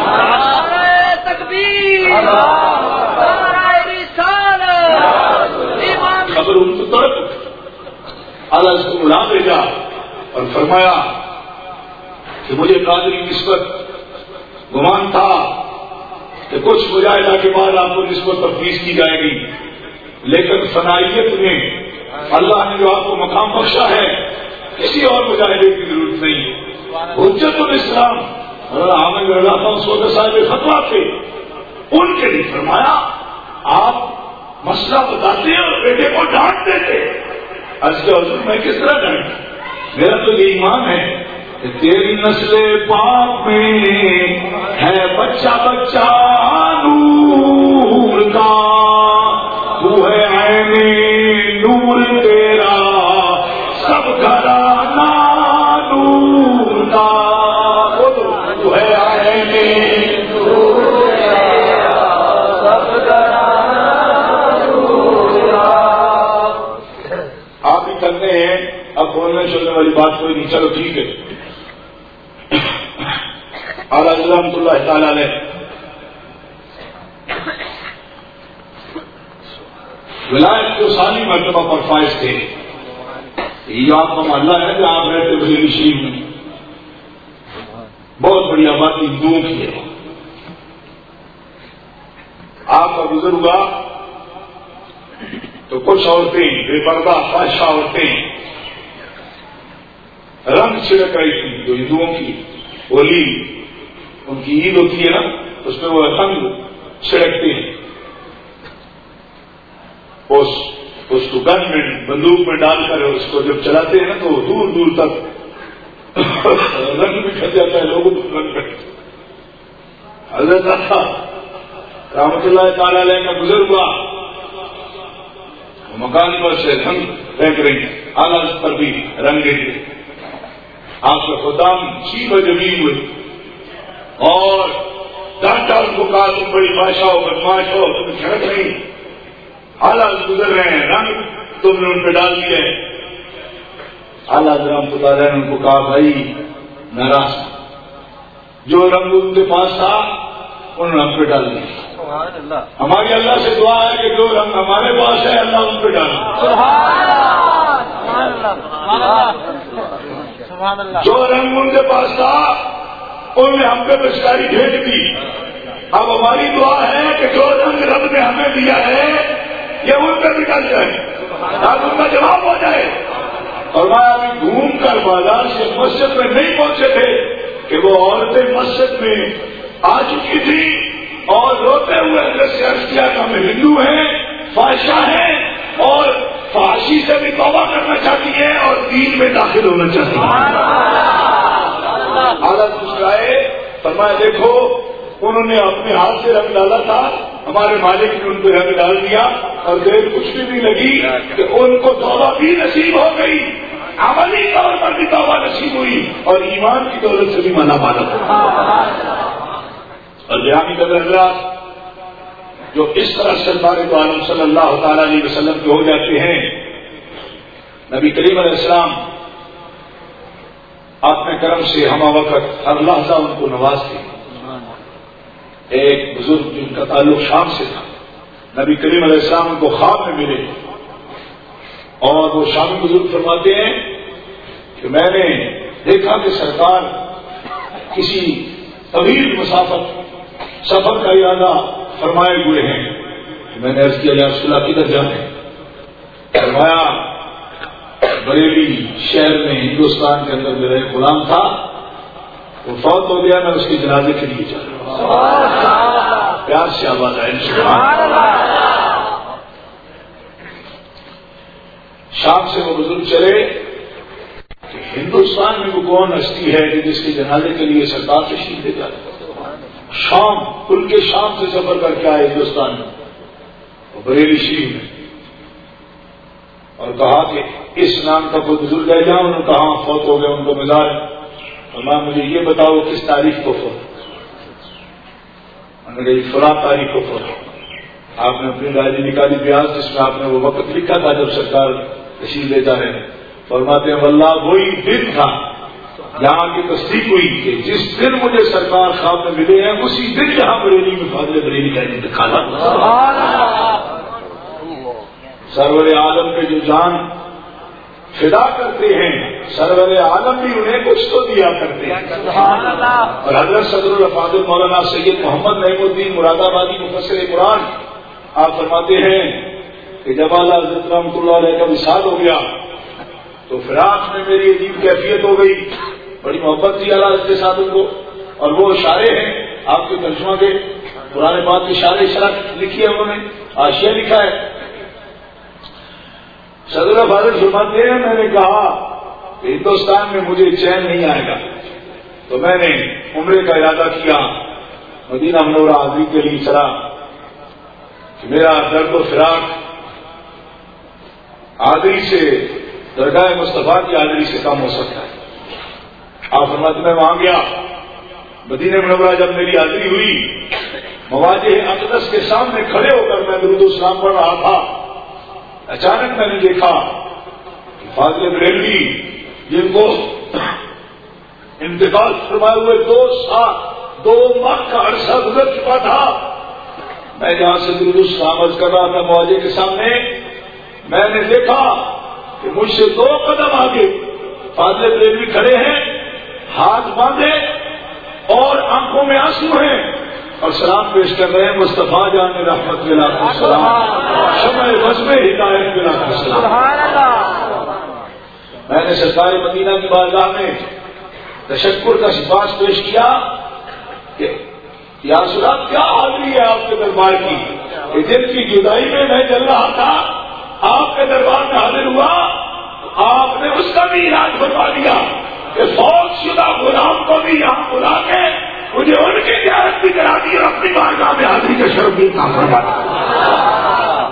خبر ان کو ترک اللہ سے اڑا بھیجا اور فرمایا کہ مجھے قادری نسبت گمان تھا کہ کچھ مجاہدہ کے بعد آپ کو نسبت تفویض کی جائے گی، لیکن فنائیت میں اللہ نے جو آپ کو مقام بخشا ہے کسی اور مجاہدے کی ضرورت نہیں۔ حجت الاسلام حامد رضا خان سودہ صاحب فتویٰ تھے، ان کے لیے فرمایا آپ مسئلہ بتاتے اور بیٹے کو ڈانٹ دیتے۔ عرض کیا حضور میں کس طرح ڈانٹ، میرا تو یہ ایمان ہے کہ تیری نسل پاک میں ہے بچہ بچہ نور کا، تو ہے عین نور تیرا سب گھرانہ نور کا، تو ہے عین نور تیرا سب گھرانہ نور کا۔ آپ ہی کرتے ہیں، اب بولنے چلنے والی بات کوئی نہیں، چلو ٹھیک ہے۔ اعلیٰ رحمۃ اللہ تعالی علیہ ولایت کو ثانی مرتبہ پر فائز تھے۔ یہ آپ کا محلہ ہے کہ آپ رہتے بریلی شریف میں، بہت بڑی آبادی ہندوؤں کی ہے۔ آپ کا گزر ہوا تو کچھ عورتیں بے پردہ خواہشہ عورتیں رنگ چھڑک رہی تھی، جو ہندوؤں کی ہولی ان کی عید ہوتی ہے نا، اس میں وہ رنگ چھڑکتے ہیں، اس اس کو گن میں بندوق میں ڈال کر اس کو جب چلاتے ہیں نا تو دور دور تک رنگ بھی کھٹ جاتا ہے، لوگوں کو رنگ کٹ۔ حضرت رحمۃ اللہ تعالی علیہ کا گزر ہوا، مکان پر سے رنگ پھینک رہی ہیں، اعلیٰ پر بھی رنگ گرے، آپ کا خدام چیب جمیل ہوئی اور ڈانٹا ان کو کہا تم بڑی بادشاہ ہو، بدماش ہو، تم چھڑک نہیں، حالات گزر رہے ہیں، رنگ تم نے ان پہ ڈال دیا ہے۔ اعلیٰ رحمۃ اللہ علیہ نے ان کو کہا بھائی ناراض، جو رنگ ان کے پاس تھا انہوں نے ہم پہ ڈال دیا۔ ہماری اللہ سے دعا ہے کہ جو رنگ ہمارے پاس ہے اللہ ان پہ ڈال دے۔ جو رنگ ان کے پاس تھا انہوں نے ہم پہ پچکاری بھیج دی۔ اب ہماری دعا ہے کہ جو رنگ رب نے ہمیں دیا ہے یہ ان پہ بھی ڈل جائے تاکہ ان کا جواب ہو جائے۔ اور میں ابھی گھوم کر بازار سے مسجد میں نہیں پہنچے تھے کہ وہ عورتیں مسجد میں آ چکی تھی اور روتے ہوئے اندر سے عرض کیا کہ ہم ہندو ہیں، فحشہ ہیں اور فحاشی سے بھی توبہ کرنا چاہتی ہیں اور دین میں داخل ہونا چاہتی ہیں۔ حالت مسکرائے، فرمایا دیکھو انہوں نے اپنے ہاتھ سے رنگ ڈالا تھا، ہمارے مالک نے ان کو رنگ ڈال دیا اور دیر کچھ بھی نہیں لگی کہ ان کو توبہ بھی نصیب ہو گئی، عملی طور پر بھی توبہ نصیب ہوئی اور ایمان کی دولت سے بھی مالا مالا ہوا۔ اور جہاں کی اللہ جو اس طرح سرکار دو عالم صلی اللہ تعالی علیہ وسلم کے ہو جاتے ہیں، نبی کریم علیہ السلام اپنے کرم سے ہمہ وقت ہر لحظہ ان کو نوازتے۔ ایک بزرگ جن کا تعلق شام سے تھا، نبی کریم علیہ السلام ان کو خواب میں ملے اور وہ شامی بزرگ فرماتے ہیں کہ میں نے دیکھا کہ سرکار کسی طویل مسافت سفر کا ارادہ فرمائے ہوئے ہیں۔ میں نے عرض کیا یا رسول اللہ کدھر جانے؟ فرمایا بریلی شہر میں ہندوستان کے اندر میرا ایک غلام تھا، وہ فوت ہو گیا، میں اس کے جنازے کے لیے جا رہا ہوں۔ پیار سے آواز آئے سبحان اللہ۔ شام سے وہ بزرگ چلے کہ ہندوستان میں وہ کون ہستی ہے کہ جس کے جنازے کے لیے سرکار تشریف لے جاتے؟ شام کل کے شام سے سفر کر کے آئے ہندوستان میں بریلی شریف میں، اور کہا کہ اس نام کا کوئی بزرگ ہے جہاں، انہوں نے کہا فوت ہو گئے، ان کو مزار ہے، اور میں مجھے یہ بتاؤ کس تاریخ کو فوت؟ انہوں نے کہا فلاں تاریخ کو فوت۔ آپ نے اپنی ڈائری نکالی بیاض جس میں آپ نے وہ وقت لکھا تھا جب سرکار تشریف لے جا رہے ہیں، فرماتے ہیں واللہ وہی دن تھا یہاں کی تصدیق ہوئی کہ جس دن مجھے سرکار خواب میں ملے ہیں اسی دن یہاں بریلی میں فاضل بریلی کا انتقال ہوا۔ سرور عالم کے جو جان فدا کرتے ہیں سرور عالم بھی انہیں کچھ تو دیا کرتے ہیں، اور حضرت صدر الافاضل مولانا سید محمد نعیم الدین مراد آبادی مفسر قرآن آپ فرماتے ہیں کہ جب اعلیٰ حضرت رحمۃ اللہ علیہ کا وصال ہو گیا تو فراق میں میری عجیب کیفیت ہو گئی، بڑی محبت تھی اعلیٰ حضرت کے ساتھ ان کو، اور وہ اشارے ہیں آپ کے ترجمہ کے قرآن پاک کے اشارے اشارہ لکھی ہے انہوں نے، حاشیہ لکھا ہے۔ صدر الافاضل فرماتے ہیں میں نے کہا کہ ہندوستان میں مجھے چین نہیں آئے گا، تو میں نے عمرے کا ارادہ کیا، مدینہ منورہ حاضری کے لیے چلا کہ میرا درد و فراق حاضری سے درگاہ مصطفیٰ کی حاضری سے کم ہو سکتا ہے۔ آپ فرماتے میں وہاں گیا، مدینہ منورہ جب میری حاضری ہوئی، مواجہ اقدس کے سامنے کھڑے ہو کر میں درود و سلام پڑھ رہا تھا، اچانک میں نے دیکھا کہ فاضل بریلوی جن کو انتقال فرمائے ہوئے دو سال دو ماہ کا عرصہ گزر چکا تھا، میں جہاں سے درود و سلام عرض کر رہا تھا مواجہ کے سامنے، میں نے دیکھا کہ مجھ سے دو قدم آگے فاضل بریلوی کھڑے ہیں، ہاتھ باندھے اور آنکھوں میں آنسو ہیں، اور سلام پیش کر رہے ہیں مصطفیٰ جان رحمت لاکھ السلام، شمع بزم ہدایت لاکھ السلام۔ میں نے سرکار مدینہ کی بارگاہ میں تشکر کا سفارش پیش کیا کہ یا رسول اللہ کیا حاضری ہے آپ کے دربار کی، کہ جن کی جدائی میں میں چل رہا تھا آپ کے دربار میں حاضر ہوا، آپ نے اس کا بھی علاج بتا دیا کہ فوت شدہ غلام کو بھی یہاں بلا کے مجھے ان کی زیارت بھی کرا دی اور اپنی بارگاہ میں حاضری کا شرف بھی عطا فرما دیا۔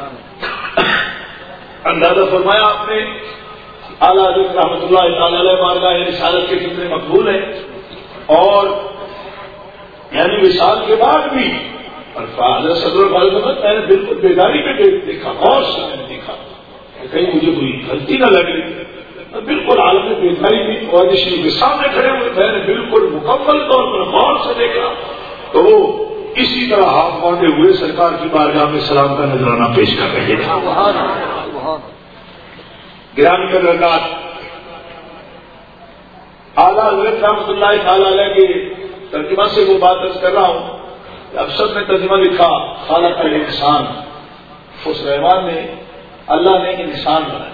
اندازہ فرمایا آپ نے اعلیٰ حضرت رحمۃ اللہ تعالی علیہ بارگاہ رسالت کے کتنے مقبول ہیں، اور یعنی وصال کے بعد بھی اور حضرت صدر الافاضل میں نے بالکل بیداری میں دیکھا، اور سے میں نے دیکھا کہ کہیں مجھے کوئی غلطی نہ لگ رہی، بالکل عالم بیداری بھی اور شریف کے سامنے کھڑے ہوئے، میں نے بالکل مکمل طور پر غور سے دیکھا تو وہ اسی طرح ہاتھ باندھے ہوئے سرکار کی بارگاہ میں سلام کا نذرانہ پیش کر رہے تھے۔ گرامی حضرات، اعلیٰ حضرت رحمۃ اللہ تعالی علیہ کے ترجمہ سے وہ بات عرض کر رہا ہوں کہ اب سب نے ترجمہ لکھا خالق الانسان، اس رحمان نے اللہ نے انسان بنایا،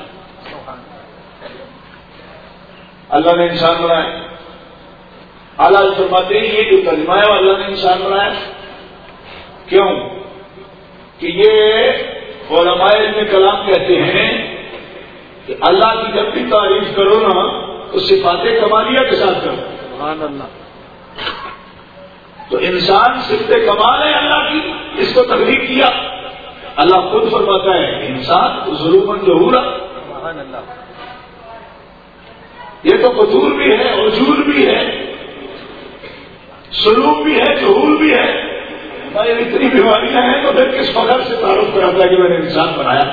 اللہ نے انسان بنایا۔ اعلیٰ فرماتے ہیں یہ جو ترجمہ ہے اللہ نے انسان بنایا، کیوں کہ یہ علماء علم کلام کہتے ہیں کہ اللہ کی جب بھی تعریف کرو نا تو صفات کمالیہ کے ساتھ کرو، سبحان اللہ، تو انسان صفت کمال ہے اللہ کی، اس کو تخلیق کیا۔ اللہ خود فرماتا ہے انسان ظلوماً جہورا، سبحان اللہ، یہ تو قصور بھی ہے، عجول بھی ہے، سلوک بھی ہے، جہول بھی ہے، یہ اتنی بیماریاں ہیں تو پھر کس فخر سے تعارف کراتا ہے کہ میں نے انسان بنایا؟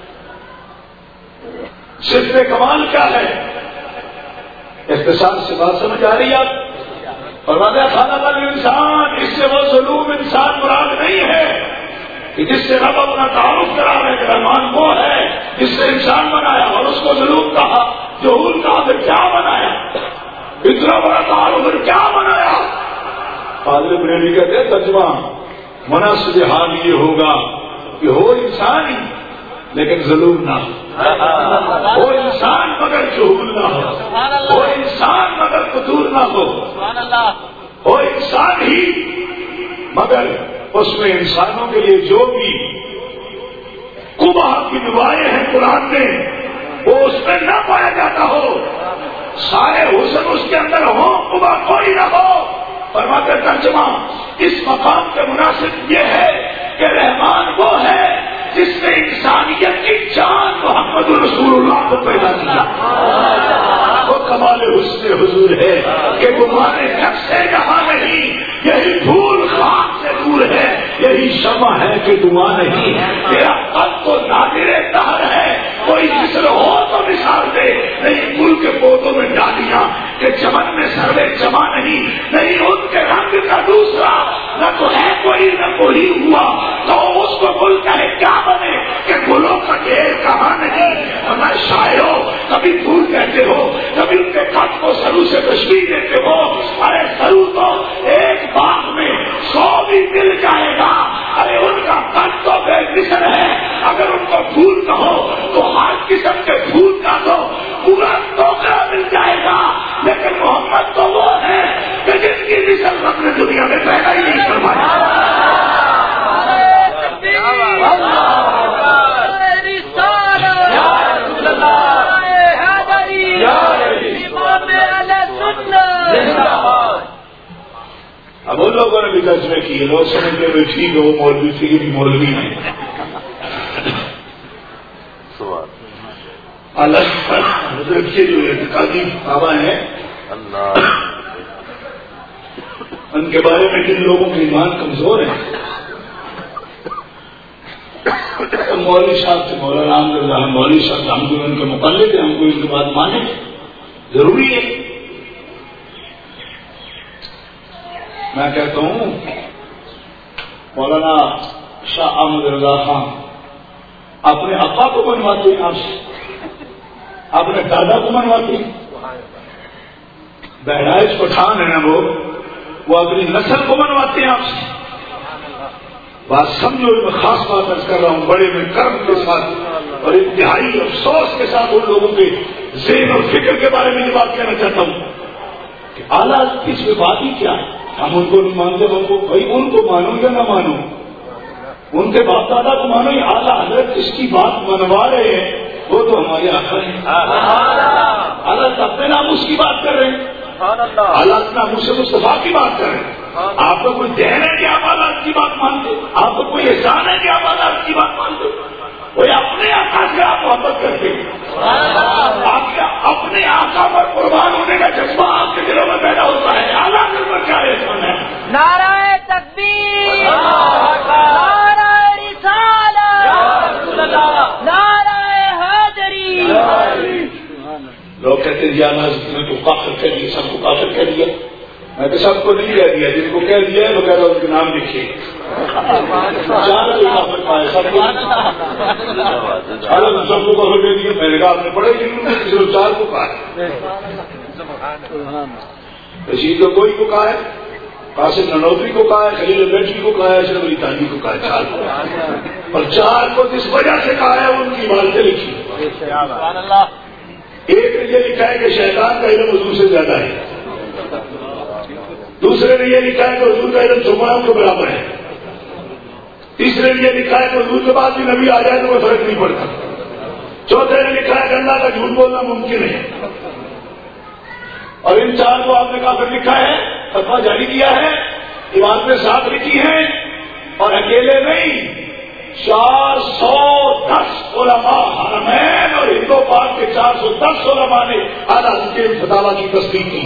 صفت کمال کیا ہے؟ اختصار سے بات سمجھ آ رہی ہے آپ؟ اور واضح خالق الانسان، اس سے وہ ظلوم انسان مراد نہیں ہے کہ جس سے رب اپنا تعارف کرا رہے کہ رحمان وہ ہے جس نے انسان بنایا اور اس کو ظلوم کہا، جہول کہا، پھر کیا بنایا؟ اتنا بڑا تعارف پھر کیا بنایا؟ فاضل بریلوی کہتے ہیں ترجمہ مناسب حال یہ ہوگا کہ ہو انسان ہی لیکن ظلم نہ ہو، ہو انسان مگر جہول نہ ہو، ہو انسان مگر قصور نہ ہو، ہو انسان ہی مگر اس میں انسانوں کے لیے جو بھی قبح کی دعائیں ہیں قرآن میں وہ اس میں نہ پایا جاتا ہو، سارے حسن اس کے اندر ہو، قبح کوئی نہ ہو، پر ترجمہ کا ترجمہ اس مقام کے مناسب یہ ہے کہ رحمان وہ ہے جس نے انسانیت کی جان محمد رسول اللہ کو پیدا کیا. وہ کمال حسن حضور ہے کہ گمان نفس سے جہاں نہیں, یہی پھول خاک سے دور ہے, یہی شمع ہے کہ دعا نہیں. تیرا قد تو نادر دہر ہے, کوئی جسر ہو تو مثال دے. نہیں پھول کے پودوں میں ڈالیاں کہ چمن میں سروے جمع نہیں. نہیں ان کے رنگ کا دوسرا نہ تو ہے کوئی نہ کوئی ہوا, تو اس کو گل کہے کیا بنے کہ گلوں کا ڈھیر کہاں نہیں. ہمارے شاعروں کبھی پھول کہتے ہو, کبھی ان کے قد کو سرو سے تشبیہ دیتے ہو. ارے سرو تو ایک باغ میں سو بھی مل جائے گا. ارے ان کا قد تو بے مثل ہے, اگر ان کو پھول کہو تو ہر قسم کے پھول کا تو پورا ٹوکرا مل جائے گا. لیکن محمد تو وہ ہے کہ جن کی مثل رب نے دنیا میں پیدا ہی نہیں فرمایا. اب ان لوگوں نے بھی ترجمے کیے, لوگ سمجھتے ہوئے ٹھیک ہے وہ مولوی تھی بھی مولوی ہے. حضرت کے جو اعتقادی بابا ہیں ان کے بارے میں جن لوگوں کے ایمان کمزور ہیں, مولوی صاحب سے مولانا رام مولوی صاحب ہم کو ان کے مقلد ہیں, ہم کو ان کی بات مانیں ضروری ہے. میں کہتا ہوں مولانا شاہ احمد رضا خان اپنے ابا کو منواتے ہیں آپ سے, اپنے دادا کو منواتے ہیں. بہرائچ پٹھان ہے نا وہ وہ اپنی نسل کو منواتے ہیں آپ سے. بات سمجھو, میں خاص بات عرض کر رہا ہوں بڑے میں کرم کے ساتھ اور انتہائی افسوس کے ساتھ ان لوگوں کے ذہن اور فکر کے بارے میں یہ بات کہنا چاہتا ہوں کہ اعلیٰ اس میں بات ہی کیا ہے. ہم ان کو نہیں مانتے, ہم کو بھائی ان کو مانو یا نہ مانو, ان کے باپ دادا کو مانو, یا اعلیٰ حضرت اس کی بات منوا رہے ہیں وہ تو ہمارے آقا ہیں. حضرت اپنے نام اس کی بات کر رہے ہیں, حالات ناموس مصطفیٰ کی بات کر رہے ہیں. آپ کو کوئی دین ہے کہ آپ حالات کی بات مانتے, آپ کو کوئی احسان ہے کہ آپ حالات کی بات مانتے, کوئی اپنے آقا سے آپ محبت کرتے ہیں. آپ کا اپنے آقا پر قربان ہونے کا جذبہ آپ کے دلوں میں پیدا ہوتا ہے. اعلیٰ پر کیا احسان ہے. نعرہ تکبیر, نعرہ رسالت, نعرہ حیدری. لوگ کہتے ہیں جانا میں تو کافر کہہ دیا, سب کو کافر کہہ دیا. میں تو سب کو نہیں کہہ دیا, جن کو کہہ دیا ہے وہ کہہ رہا ان کے نام لکھیے. جانا تو کافر پائے سب کو, سب کو کافر کہہ دیا. میں نے کہا آپ نے پڑھے جنہوں نے کسی چار کو کہا ہے. رشید کو کوئی کو کہا ہے, قاسم ننوتری کو کہا ہے, خلیل بیٹری کو کہا ہے, اشرف علی تانوی کو کہا ہے. چار کو, اور چار کو جس وجہ سے کہا ہے ان کی عبادتیں لکھی. ایک نے یہ لکھا ہے کہ شیطان کا علم حضور سے زیادہ ہے, دوسرے نے یہ لکھا ہے کہ حضور کا علم سماؤں کے برابر ہے, تیسرے نے یہ لکھا ہے کہ حضور کے بعد بھی نبی آ جائے تو کوئی فرق نہیں پڑتا, چوتھے نے لکھا ہے کہ اللہ کا جھوٹ بولنا ممکن ہے. اور ان چار کو آپ نے کہا پھر لکھا ہے, فتویٰ جاری کیا ہے, عبادتیں ساتھ لکھی ہیں, اور اکیلے نہیں چار سو دس علماء حرمین اور ہندو پاک کے چار سو دس علماء نے اعلیٰ کے فتاویٰ کی تصدیق کی.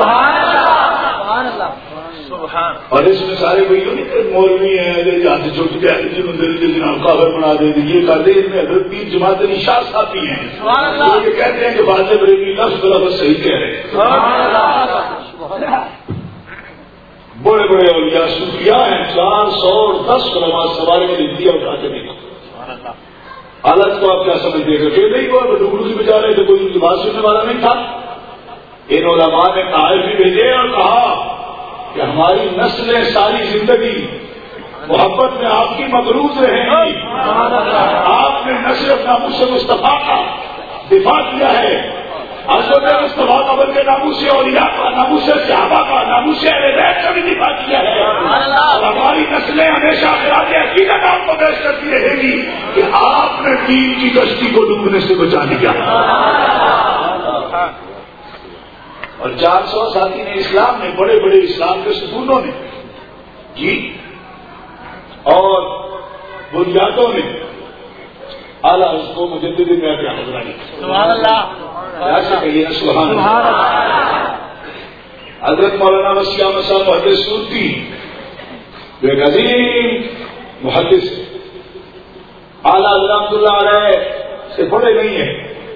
اور اس میں سارے بھائی مولوی ہیں جہاں سے چھوٹے جناب کافر بنا دے دی, یہ کر دے. ان میں حضرت پیر جماعت نشاط صاحب بھی ہیں جو یہ کہتے ہیں کہ بات بریلی لفظ برابر صحیح کہہ رہے ہیں. بڑے بڑے اولیاء صوفیاء ہیں, چار سو اور دس علماء سوارے میں لکھ دیا اٹھاتے نہیں. حالت کو آپ کیا سمجھتے ہیں کہ نہیں وہ ڈوگلو سے بچا رہے تھے, کوئی ان کی بات سننے والا نہیں تھا. ان علماء نے قائل بھی بھیجے اور کہا کہ ہماری نسلیں ساری زندگی محبت میں آپ کی مغروض رہیں گی. آپ نے نہ صرف ناموس مصطفیٰ کا دفاع کیا ہے, حضرت مصطفیٰ کا بلکہ ناموس اولیاء کا, ناموس صحابہ کا, ناموس اہل بیت کا بھی دفاع کیا ہے. اور ہماری نسلیں ہمیشہ خراج حقیقت آپ کو پیش کرتی رہے گی کہ آپ نے دین کی کشتی کو ڈوبنے سے بچا لیا. اور چار سو ساتھی نے اسلام میں، بڑے بڑے اسلام کے ستونوں نے جی اور بنیادوں نے اعلیٰ اس کو مجدد میں کیا حضرہ کی سبحان اللہ ایسے کہیے نا سبحان اللہ. حضرت مولانا وسیع احمد صاحب محدث صوفی جو ایک عظیم محدث اعلیٰ رحمۃ اللہ علیہ سے بڑے نہیں ہیں.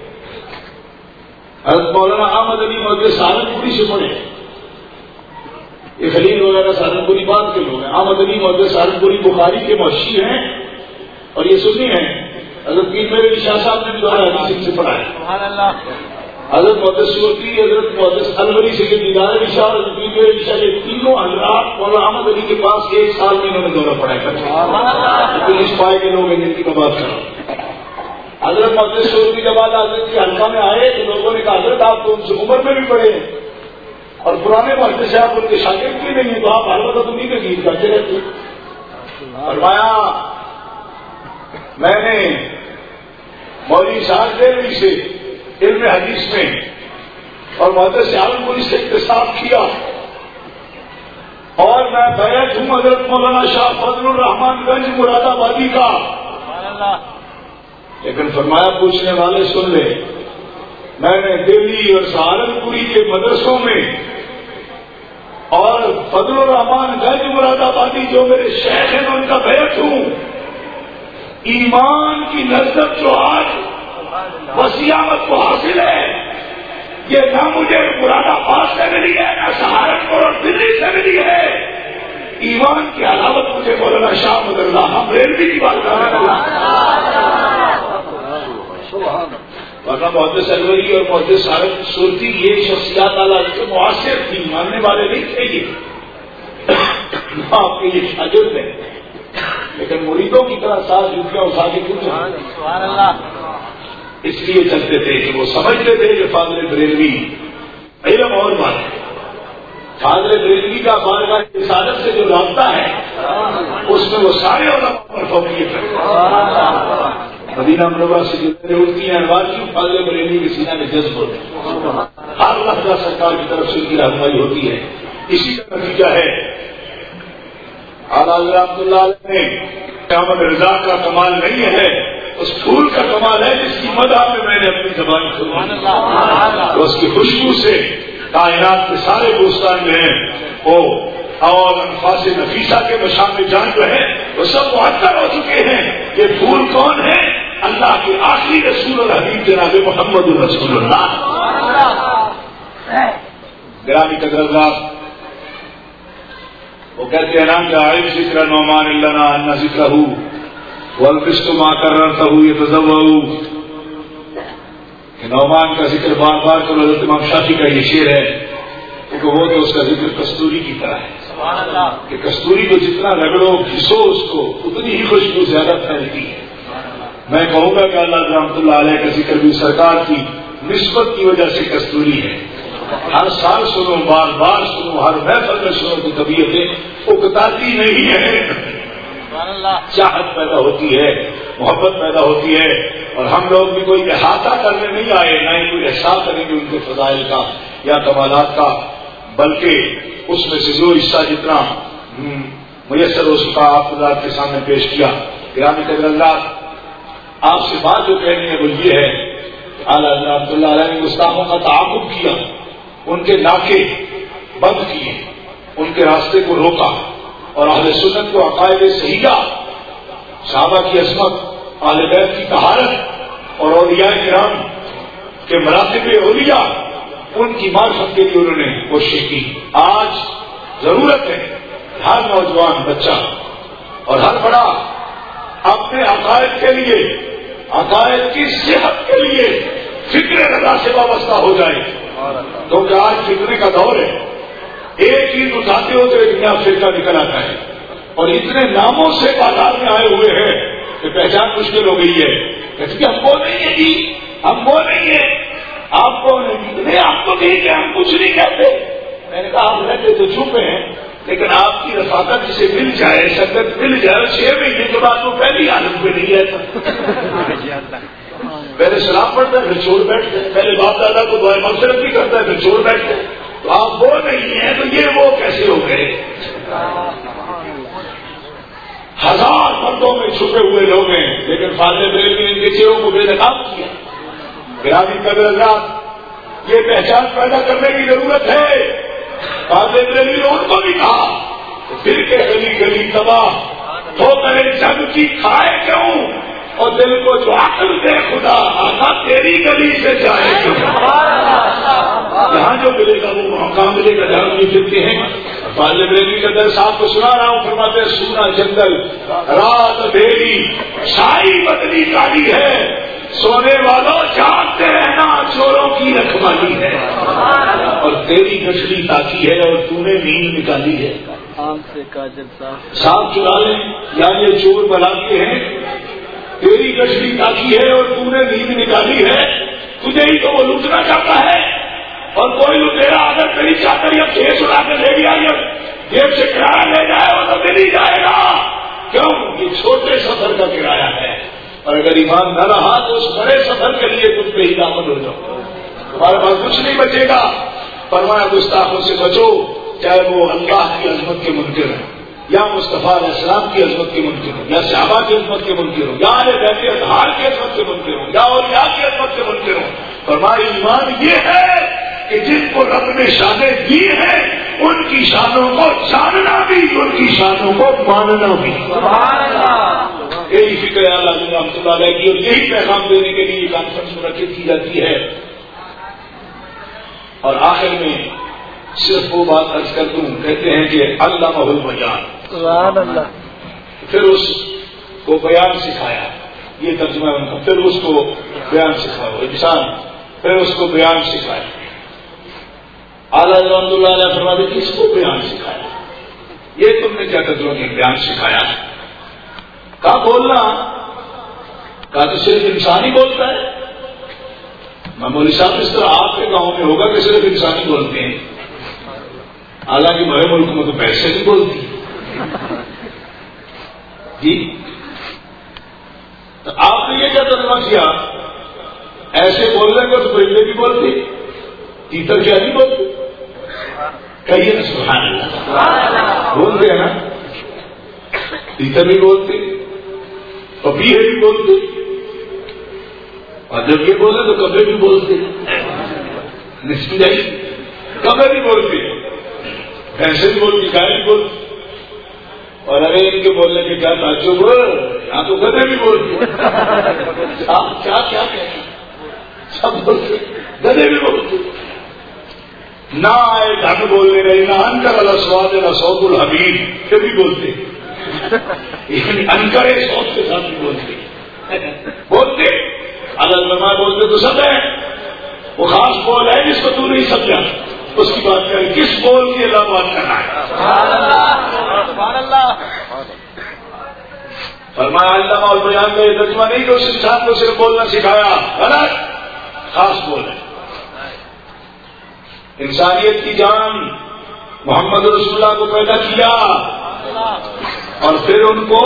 حضرت مولانا احمد علی محدث سہارنپوری سے بڑے، یہ خلیل وغیرہ سہارنپوری بات کے لوگ ہیں. احمد علی محدث سہارنپوری بخاری کے موشی ہیں اور یہ سنی ہیں. حضرت پیر میرے شاہ صاحب نے بھی دوبارہ حدیث سے پڑھا ہے. سبحان اللہ. حضرت محدث صوفی، حضرت محدث الوری سے کہ دیدار شاہ اور پیر میرے شاہ کے تینوں حضرات مولانا احمد علی کے پاس ایک سال میں انہوں نے دورہ پڑھا ہے. پولیس پائے کے لوگ ہیں جن کی میں بات کر رہا ہوں. حضرت محدث صوفی کے بعد حضرت کے حلقہ میں آئے تو لوگوں نے کہا حضرت آپ تو ان سے عمر میں بھی پڑے ہیں اور پرانے محدث صاحب ان کے شاگرد بھی نہیں ہیں، تو آپ ہر وقت انہیں کے گیت کرتے رہتے. فرمایا میں نے مولوی صاحب دہلوی سے علم حدیث میں اور محدث سہارنپوری سے اکتساب کیا اور میں بیعت ہوں حضرت مولانا شاہ فضل الرحمان گنج مراد آبادی کا. لیکن فرمایا پوچھنے والے سن لے، میں نے دہلی اور سہارنپوری کے مدرسوں میں اور فضل الرحمان گنج مراد آبادی جو میرے شیخ ہیں ان کا بیعت ہوں. ایمان کی لذت جو آج وسیعت کو حاصل ہے یہ نہ مجھے مراد آباد سے ملی ہے نہ سہارنپور اور دلی سے ملی ہے. ایمان کی علاوت مجھے مولانا شاہ مد اللہ بریلوی کی بات کر رہا ورنہ محدث الوری اور محدث سہارنپور صوفی یہ شخصیات اعلیٰ سے معاصر تھی، ماننے والے نہیں تھے. یہ آپ کے یہ شاگرد ہیں لیکن مریدوں کی طرح ساتھ جھوٹیاں اٹھا کے کیوں چلتے؟ اس لیے چلتے تھے کہ وہ سمجھتے تھے کہ فاضل بریلوی علم اور بات ہے. فاضل بریلوی کا بارگاہ رسالت سے جو رابطہ ہے اس میں وہ سارے علماء پر فوقیت ہے. مدینہ منورہ سے جو اٹھتی ہیں انوار کی فاضل بریلوی کے سینہ میں جذب ہوتے ہیں. ہر لحظہ سرکار کی طرف سے ان کی رہنمائی ہوتی ہے. اسی کا نتیجہ ہے اعلیٰ رحمۃ اللہ علیہ نے احمد رضا کا کمال نہیں ہے، اس پھول کا کمال ہے جس کی مدح میں میں نے اپنی زبان کھولی تو اس کی خوشبو سے کائنات کے سارے بوستان جو ہیں وہ اور انفاس نفیسہ کے مشام جان جو ہے وہ سب معطر ہو چکے ہیں. یہ پھول کون ہے؟ اللہ کے آخری رسول اور حبیب جناب محمد الرسول اللہ. گرامی قدر اللہ وہ کہتے ہیں نام کہ عائب ذکر نعمان اللہ انا ذکرہ والقسط ما کررتہ یتزوؤ کہ نعمان کا ذکر بار بار کرو. حضرت امام شافعی کا یہ شعر ہے کیونکہ وہ تو اس کا ذکر کستوری کی طرح ہے کہ کستوری کو جتنا رگڑو گھسو اس کو اتنی ہی خوشبو زیادہ پھیلتی ہے. میں کہوں گا کہ اللہ رحمۃ اللہ علیہ کا ذکر بھی سرکار کی نسبت کی وجہ سے کستوری ہے. ہر سال سنو، بار بار سنو، ہر محفل میں سنو تو طبیعتیں اکتاتی نہیں ہے. چاہت پیدا ہوتی ہے، محبت پیدا ہوتی ہے. اور ہم لوگ بھی کوئی احاطہ کرنے نہیں آئے، نہ ہی کوئی احساس کریں گے ان کے فضائل کا یا کمالات کا، بلکہ اس میں سے جو حصہ جتنا میسر ہو سکا آپ حضرات کے سامنے پیش کیا. گرامی قدر اللہ آپ سے بات جو کہنی ہے وہ یہ ہے اعلیٰ رحمۃ اللہ علیہ نے گستاخوں کا تعاقب کیا، ان کے ناکے بند کیے، ان کے راستے کو روکا اور اہل سنت کو عقائد صحیحہ، صحابہ کی عصمت، اہل بیت کی طہارت اور اولیاء کرام کے مراتب اولیاء ان کی معرفت کے لیے انہوں نے کوشش کی. آج ضرورت ہے ہر نوجوان بچہ اور ہر بڑا اپنے عقائد کے لیے، عقائد کی صحت کے لیے فکر رضا سے وابستہ ہو جائے، کیونکہ آج فکر کا دور ہے. ایک ہی اٹھاتے ہو تو ایک نیا فرقہ نکل آتا ہے اور اتنے ناموں سے بازار میں آئے ہوئے ہیں کہ پہچان مشکل ہو گئی ہے. کہتے کہ ہم وہ نہیں ہیں جی، ہم وہ نہیں ہیں، آپ کو نہیں، آپ کو نہیں کہ ہم کچھ نہیں کہتے. میں نے کہا آپ رہتے تو چھپے ہیں لیکن آپ کی رفاقت جسے مل جائے، شکت مل جائے، چھ مہینے کے بعد وہ پہلی عالم پہ نہیں رہتا. پہلے سلام پڑھتا ہے پھر چھوڑ بیٹھتا ہے، پہلے باپ دادا کو دعائیں مغفرت بھی کرتا ہے پھر چھوڑ بیٹھتا ہے. تو آپ وہ نہیں ہیں تو یہ وہ کیسے ہو گئے؟ ہزار مردوں میں چھپے ہوئے لوگ ہیں لیکن فاضل بریلوی نے ان کے چہروں کو بے نقاب کیا. گرامی قدر حضرات، یہ پہچان پیدا کرنے کی ضرورت ہے. فاضل بریلوی نے ان کو بھی کہا دل کے گلی گلی تباہ ہو کرے جگ کی کھائے کیوں، اور دل کو جو عقل دے خدا آقا تیری گلی سے جائے کیوں. جہاں جو ملے گا وہ موقع ملے گا جہاں بھی پھرتے ہیں. فاضل بریلوی کے در صاحب کو سنا رہا ہوں، فرماتے ہیں سونا جنگل رات اندھیری شاہی بدلی کالی ہے، سونے والوں جانتے رہنا چوروں کی رکھوالی ہے. اور تیری گشڑی تاکی ہے اور تو نے نیند نکالی ہے. سانپ چرا لیں یا یہ چور بلا کے ہیں، تیری گشڑی تاکی ہے اور تو نے نیند نکالی ہے. تجھے ہی تو وہ لوٹنا چاہتا ہے، اور کوئی لٹیرا اگر تیری چادر یا کھیس اڑا کے لے گیا یا جیب سے کرایہ لے جائے وہ تو مل ہی جائے گا. کیوں؟ یہ چھوٹے سفر کا کرایہ ہے، اور اگر ایمان نہ رہا تو اس بڑے سفر کے لیے تم پہ ہی دامن ہو جاؤ، تمہارے پاس کچھ نہیں بچے گا. فرمایا گستاخوں سے بچو، چاہے وہ اللہ کی عظمت کے منکر ہیں یا مصطفیٰ علیہ السلام کی عظمت کے منکر ہوں یا صحابہ کی عظمت کے منکر ہوں یا بیت اطہار کی عظمت کے منکر ہوں یا اولیاء کی عظمت کے منکر ہوں. فرمایا ایمان یہ ہے کہ جن کو رب نے شانیں دی ہیں ان کی شانوں کو جاننا بھی، ان کی شانوں کو ماننا بھی. یہی فکر اللہ رحمۃ اللہ علیہ کی، اور یہی پیغام دینے کے لیے کانفرنس منعقد کی جاتی ہے. اور آخر میں صرف وہ بات عرض کر دوں، کہتے ہیں کہ علامہ البیان، سبحان اللہ، پھر اس کو بیان سکھایا، یہ ترجمہ ان کا، پھر اس کو بیان سکھایا، انسان پھر اس کو بیان سکھایا. اعلیٰ رحمۃ اللہ علیہ فرماتے کس کو بیان سکھایا؟ یہ تم نے کیا تجربہ کی بیان سکھایا؟ کہا بولنا، کہا تو صرف انسان ہی بولتا ہے. مولوی صاحب اس طرح آپ کے گاؤں میں ہوگا کہ صرف انسان ہی بولتے ہیں، حالانکہ ہمارے ملک میں تو پیسے نہیں بولتی جی. تو آپ نے یہ کیا ترجمہ کیا؟ ایسے بول رہے ہیں تو پرندے بھی بولتے، تیتر کیا نہیں بولتے؟ کہیے نا سبحان اللہ، بولتے ہیں نا، تیتر بھی بولتے، پپیہے بھی بولتے، اور جب یہ بولے تو کبے بھی بولتے، کبے بھی بولتے، بھینسیں بھی بولتی، گائے بھی بولتی. اور ارے ان کے بولنے کے کیا تعجب ہو، یہاں تو گدے بھی بولتے، آپ کیا کیا کہتے سب بولتے، گدے بھی بولتے. نہ آئے ڈھنگ بولنے رہے، نہ انکر الاسواد نہ صوت الحبیب، پھر بھی بولتے، انکرے صوت کے ساتھ بھی بولتے بولتے علماء بولتے تو سب ہے. وہ خاص بول ہے جس کو تو نہیں سمجھا اس کی بات کریں، کس بول کی اللہ بات کرنا ہے. سبحان اللہ. فرمایا علامہ اور بیان میں یہ ترجمہ نہیں کہ اس انسان کو صرف بولنا سکھایا، غلط، خاص بول ہے. انسانیت کی جان محمد رسول اللہ کو پیدا کیا اور پھر ان کو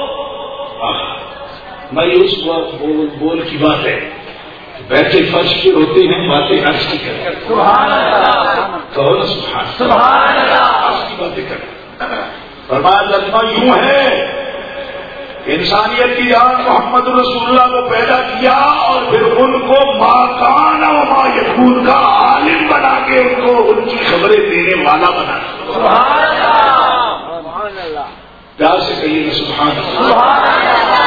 مایوس بول بول کی بات ہے، بیٹھے فرش کے ہوتے ہیں، باتیں عرش کی کریں. سبحان اللہ، کہو نا سبحان سبحان اللہ، عرش کی باتیں کریں. فرمایا ترجمہ یوں ہے، انسانیت کی جان محمد رسول اللہ کو پیدا کیا اور پھر ان کو ما کان و ما یکون کا عالم بنا کے ان کو ان کی خبریں دینے والا بنا. سبحان اللہ، سبحان اللہ. پیار سے کہیے سبحان اللہ. سبحان اللہ.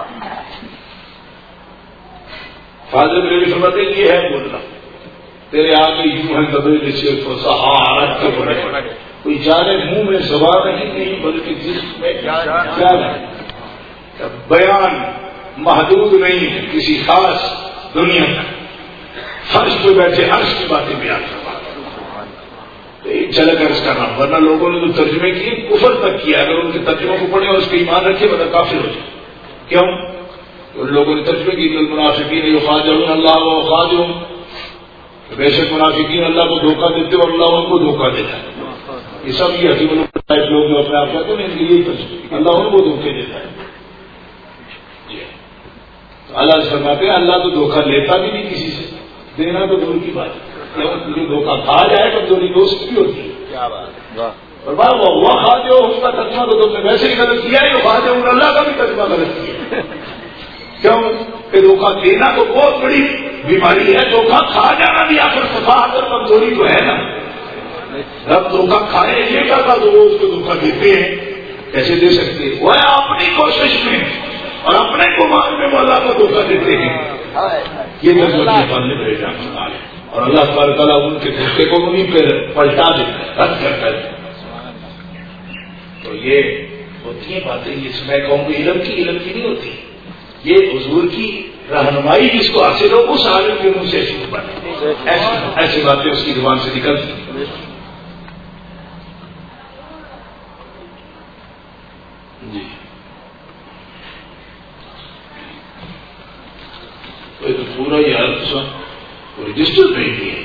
فاضل بریلوی فرماتے ہیں یہ ہے بولنا، تیرے آگے یوں ہے کبھی جیسے تو سہارت کے بڑے کوئی جانے منہ میں زبان نہیں نہیں بلکہ جسم میں کیا ہے. بیان محدود نہیں ہے کسی خاص دنیا کا، فرش پہ بیٹھے عرش کی باتیں بیان کروا تو ایک جھلک عرض کرنا. ورنہ لوگوں نے جو ترجمے کیے کفر تک کیا، اگر ان کے ترجموں کو پڑھے اور اس کے ایمان رکھے ورنہ کافر ہو جائے. کیوں؟ ان لوگوں نے ترجمے کی المنافقین یخادعون اللہ وخادعهم، بے شک منافقین اللہ کو دھوکہ دیتے اور اللہ ان کو دھوکہ دیتا ہے. یہ سب یہ حکیم لوگ جو اپنے آپ کہتے ہیں ان کے یہی ترجمے، اللہ ان کو دھوکے دیتا ہے. اللہ سے فرماتے ہیں اللہ تو دھوکہ لیتا بھی نہیں کسی سے، دینا تو دور کی بات ہے، جب تجھے دھوکہ کھا جائے تو دوری دوست بھی ہوتی ہے. کیا بات ہے. اور بات وہ ہوا کھا جو اس کا ترجمہ تو تم نے ویسے ہی غلط کیا ہے، کھا جو اللہ کا بھی ترجمہ غلط کیا. کیوں کہ دھوکہ دینا تو بہت بڑی بیماری ہے، دھوکہ کھا جانا بھی آخر صفاحت اور کمزوری تو ہے نا. رب دھوکہ کھائے یہ کرتا تو وہ اس کو دھوکہ دیتے ہیں، کیسے دے سکتے؟ وہ اپنی کوشش میں اور اپنے گمان میں وہ اللہ کو دھوکہ دیتے ہیں. یہ ترجمہ نے بھیجا ہے اور اللہ تبارک تعالیٰ ان کے دھوکے کو انہیں پہ پلٹا دیتا ہے، رد کرتا ہے. تو یہ ہوتی ہیں باتیں، اس میں کہوں گی علم کی علم کی نہیں ہوتی، یہ حضور کی رہنمائی جس کو حاصل ہو اس عالم کے منہ سے ایسی باتیں ایسی ایسی باتیں اس کی زبان سے نکلتی ہیں. جی تو پورا یار رجسٹر نہیں ہے.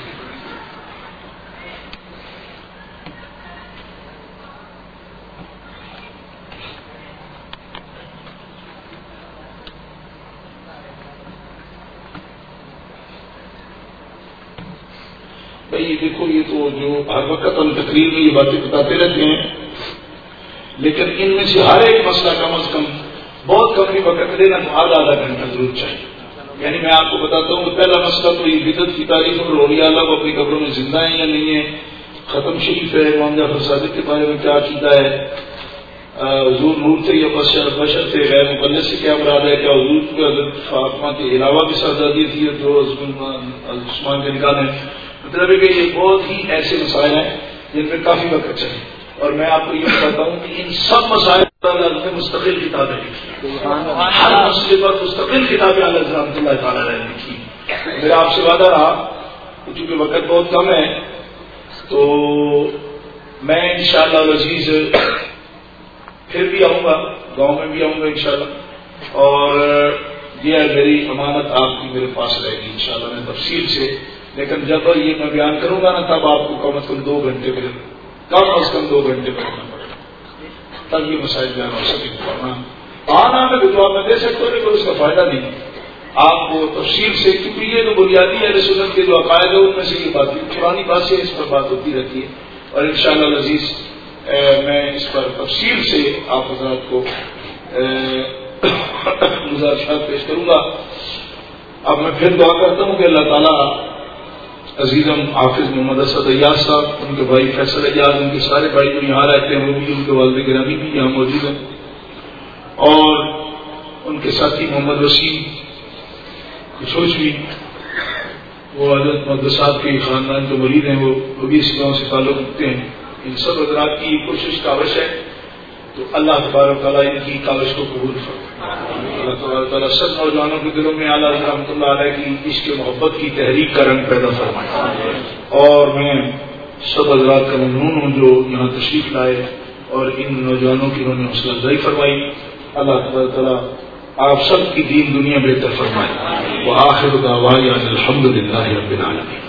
بھائی دیکھو یہ تو جو ہر وقت ہم تقریر میں یہ باتیں بتاتے رہتے ہیں، لیکن ان میں سے ہر ایک مسئلہ کم از کم بہت کم بھی وقت لینا تو آدھا آدھا گھنٹہ ضرور چاہیے. یعنی میں آپ کو بتاتا ہوں کہ پہلا مسئلہ تو یہ بدعت کی تاریخ اور اولیاء اللہ کو اپنی قبروں میں زندہ ہیں یا نہیں ہے، ختم شریف ہے، امام جعفر صادق کے بارے میں کیا عقیدہ ہے، حضور نور تھے یا بشر بشر تھے، غیر مقدس سے کیا مراد ہے، کیا حضور کو حضرت فاطمہ کے علاوہ بھی شہزادی تھی جو عثمان کے نکاح میں. مطلب ہے کہ یہ بہت ہی ایسے مسائل ہیں جن میں کافی وقت چاہیے. اور میں آپ کو یہ بتاتا ہوں کہ ان سب مسائل پر مستقل کتابیں لکھی، ہر مسئلے پر مستقل کتابیں علیہ رحمۃ اللہ تعالیٰ نے لکھی. میرا آپ سے وعدہ رہا چونکہ وقت بہت کم ہے تو میں انشاءاللہ العزیز پھر بھی آؤں گا، گاؤں میں بھی آؤں گا انشاءاللہ، اور یہ میری امانت آپ کی میرے پاس رہے گی انشاءاللہ میں تفصیل سے. لیکن جب یہ میں بیان کروں گا نا تب آپ کو کم از کم دو گھنٹے میں کم از کم دو گھنٹے بیٹھنا پڑے گا تب یہ مسائل بیان ہو سکے. آنا میں بھی جواب میں دے سکتا ہوں لیکن اس کا فائدہ نہیں آپ کو تفصیل سے، کیونکہ یہ جو بنیادی اہل سنت کے جو عقائد ہے ان میں سے یہ بات پرانی بات سے اس پر بات ہوتی رہتی ہے. اور انشاءاللہ العزیز میں اس پر تفصیل سے آپ حضرات کو گزارشات پیش کروں گا. اب میں پھر دعا کرتا ہوں کہ اللہ تعالیٰ عزیزم حافظ محمد اسد ایاز صاحب، ان کے بھائی فیصل ایاز، ان کے سارے بھائی جو یہاں رہتے ہیں وہ بھی، ان کے والد گرامی بھی یہاں موجود ہیں، اور ان کے ساتھی محمد وسیم کچھ بھی وہ حضرت مقدس صاحب کے خاندان جو مرید ہیں وہ بھی اس گاؤں سے تعلق رکھتے ہیں. ان سب حضرات کی کوشش کاوش ہے تو اللہ تبارک تعالیٰ ان کی کاوش کو قبول فرمائے. اللہ تبارک تعالیٰ سب نوجوانوں کے دلوں میں اعلیٰ رحمۃ اللہ علیہ کی عشق محبت کی تحریک کا رنگ پیدا فرمائے. اور میں سب حضرات کا ممنون ہوں جو یہاں تشریف لائے اور ان نوجوانوں کی انہوں نے حوصلہ افزائی فرمائی. اللہ تبارک تعالیٰ آپ سب کی دین دنیا بہتر فرمائے. وآخر دعوانا الحمد للہ رب العالمین.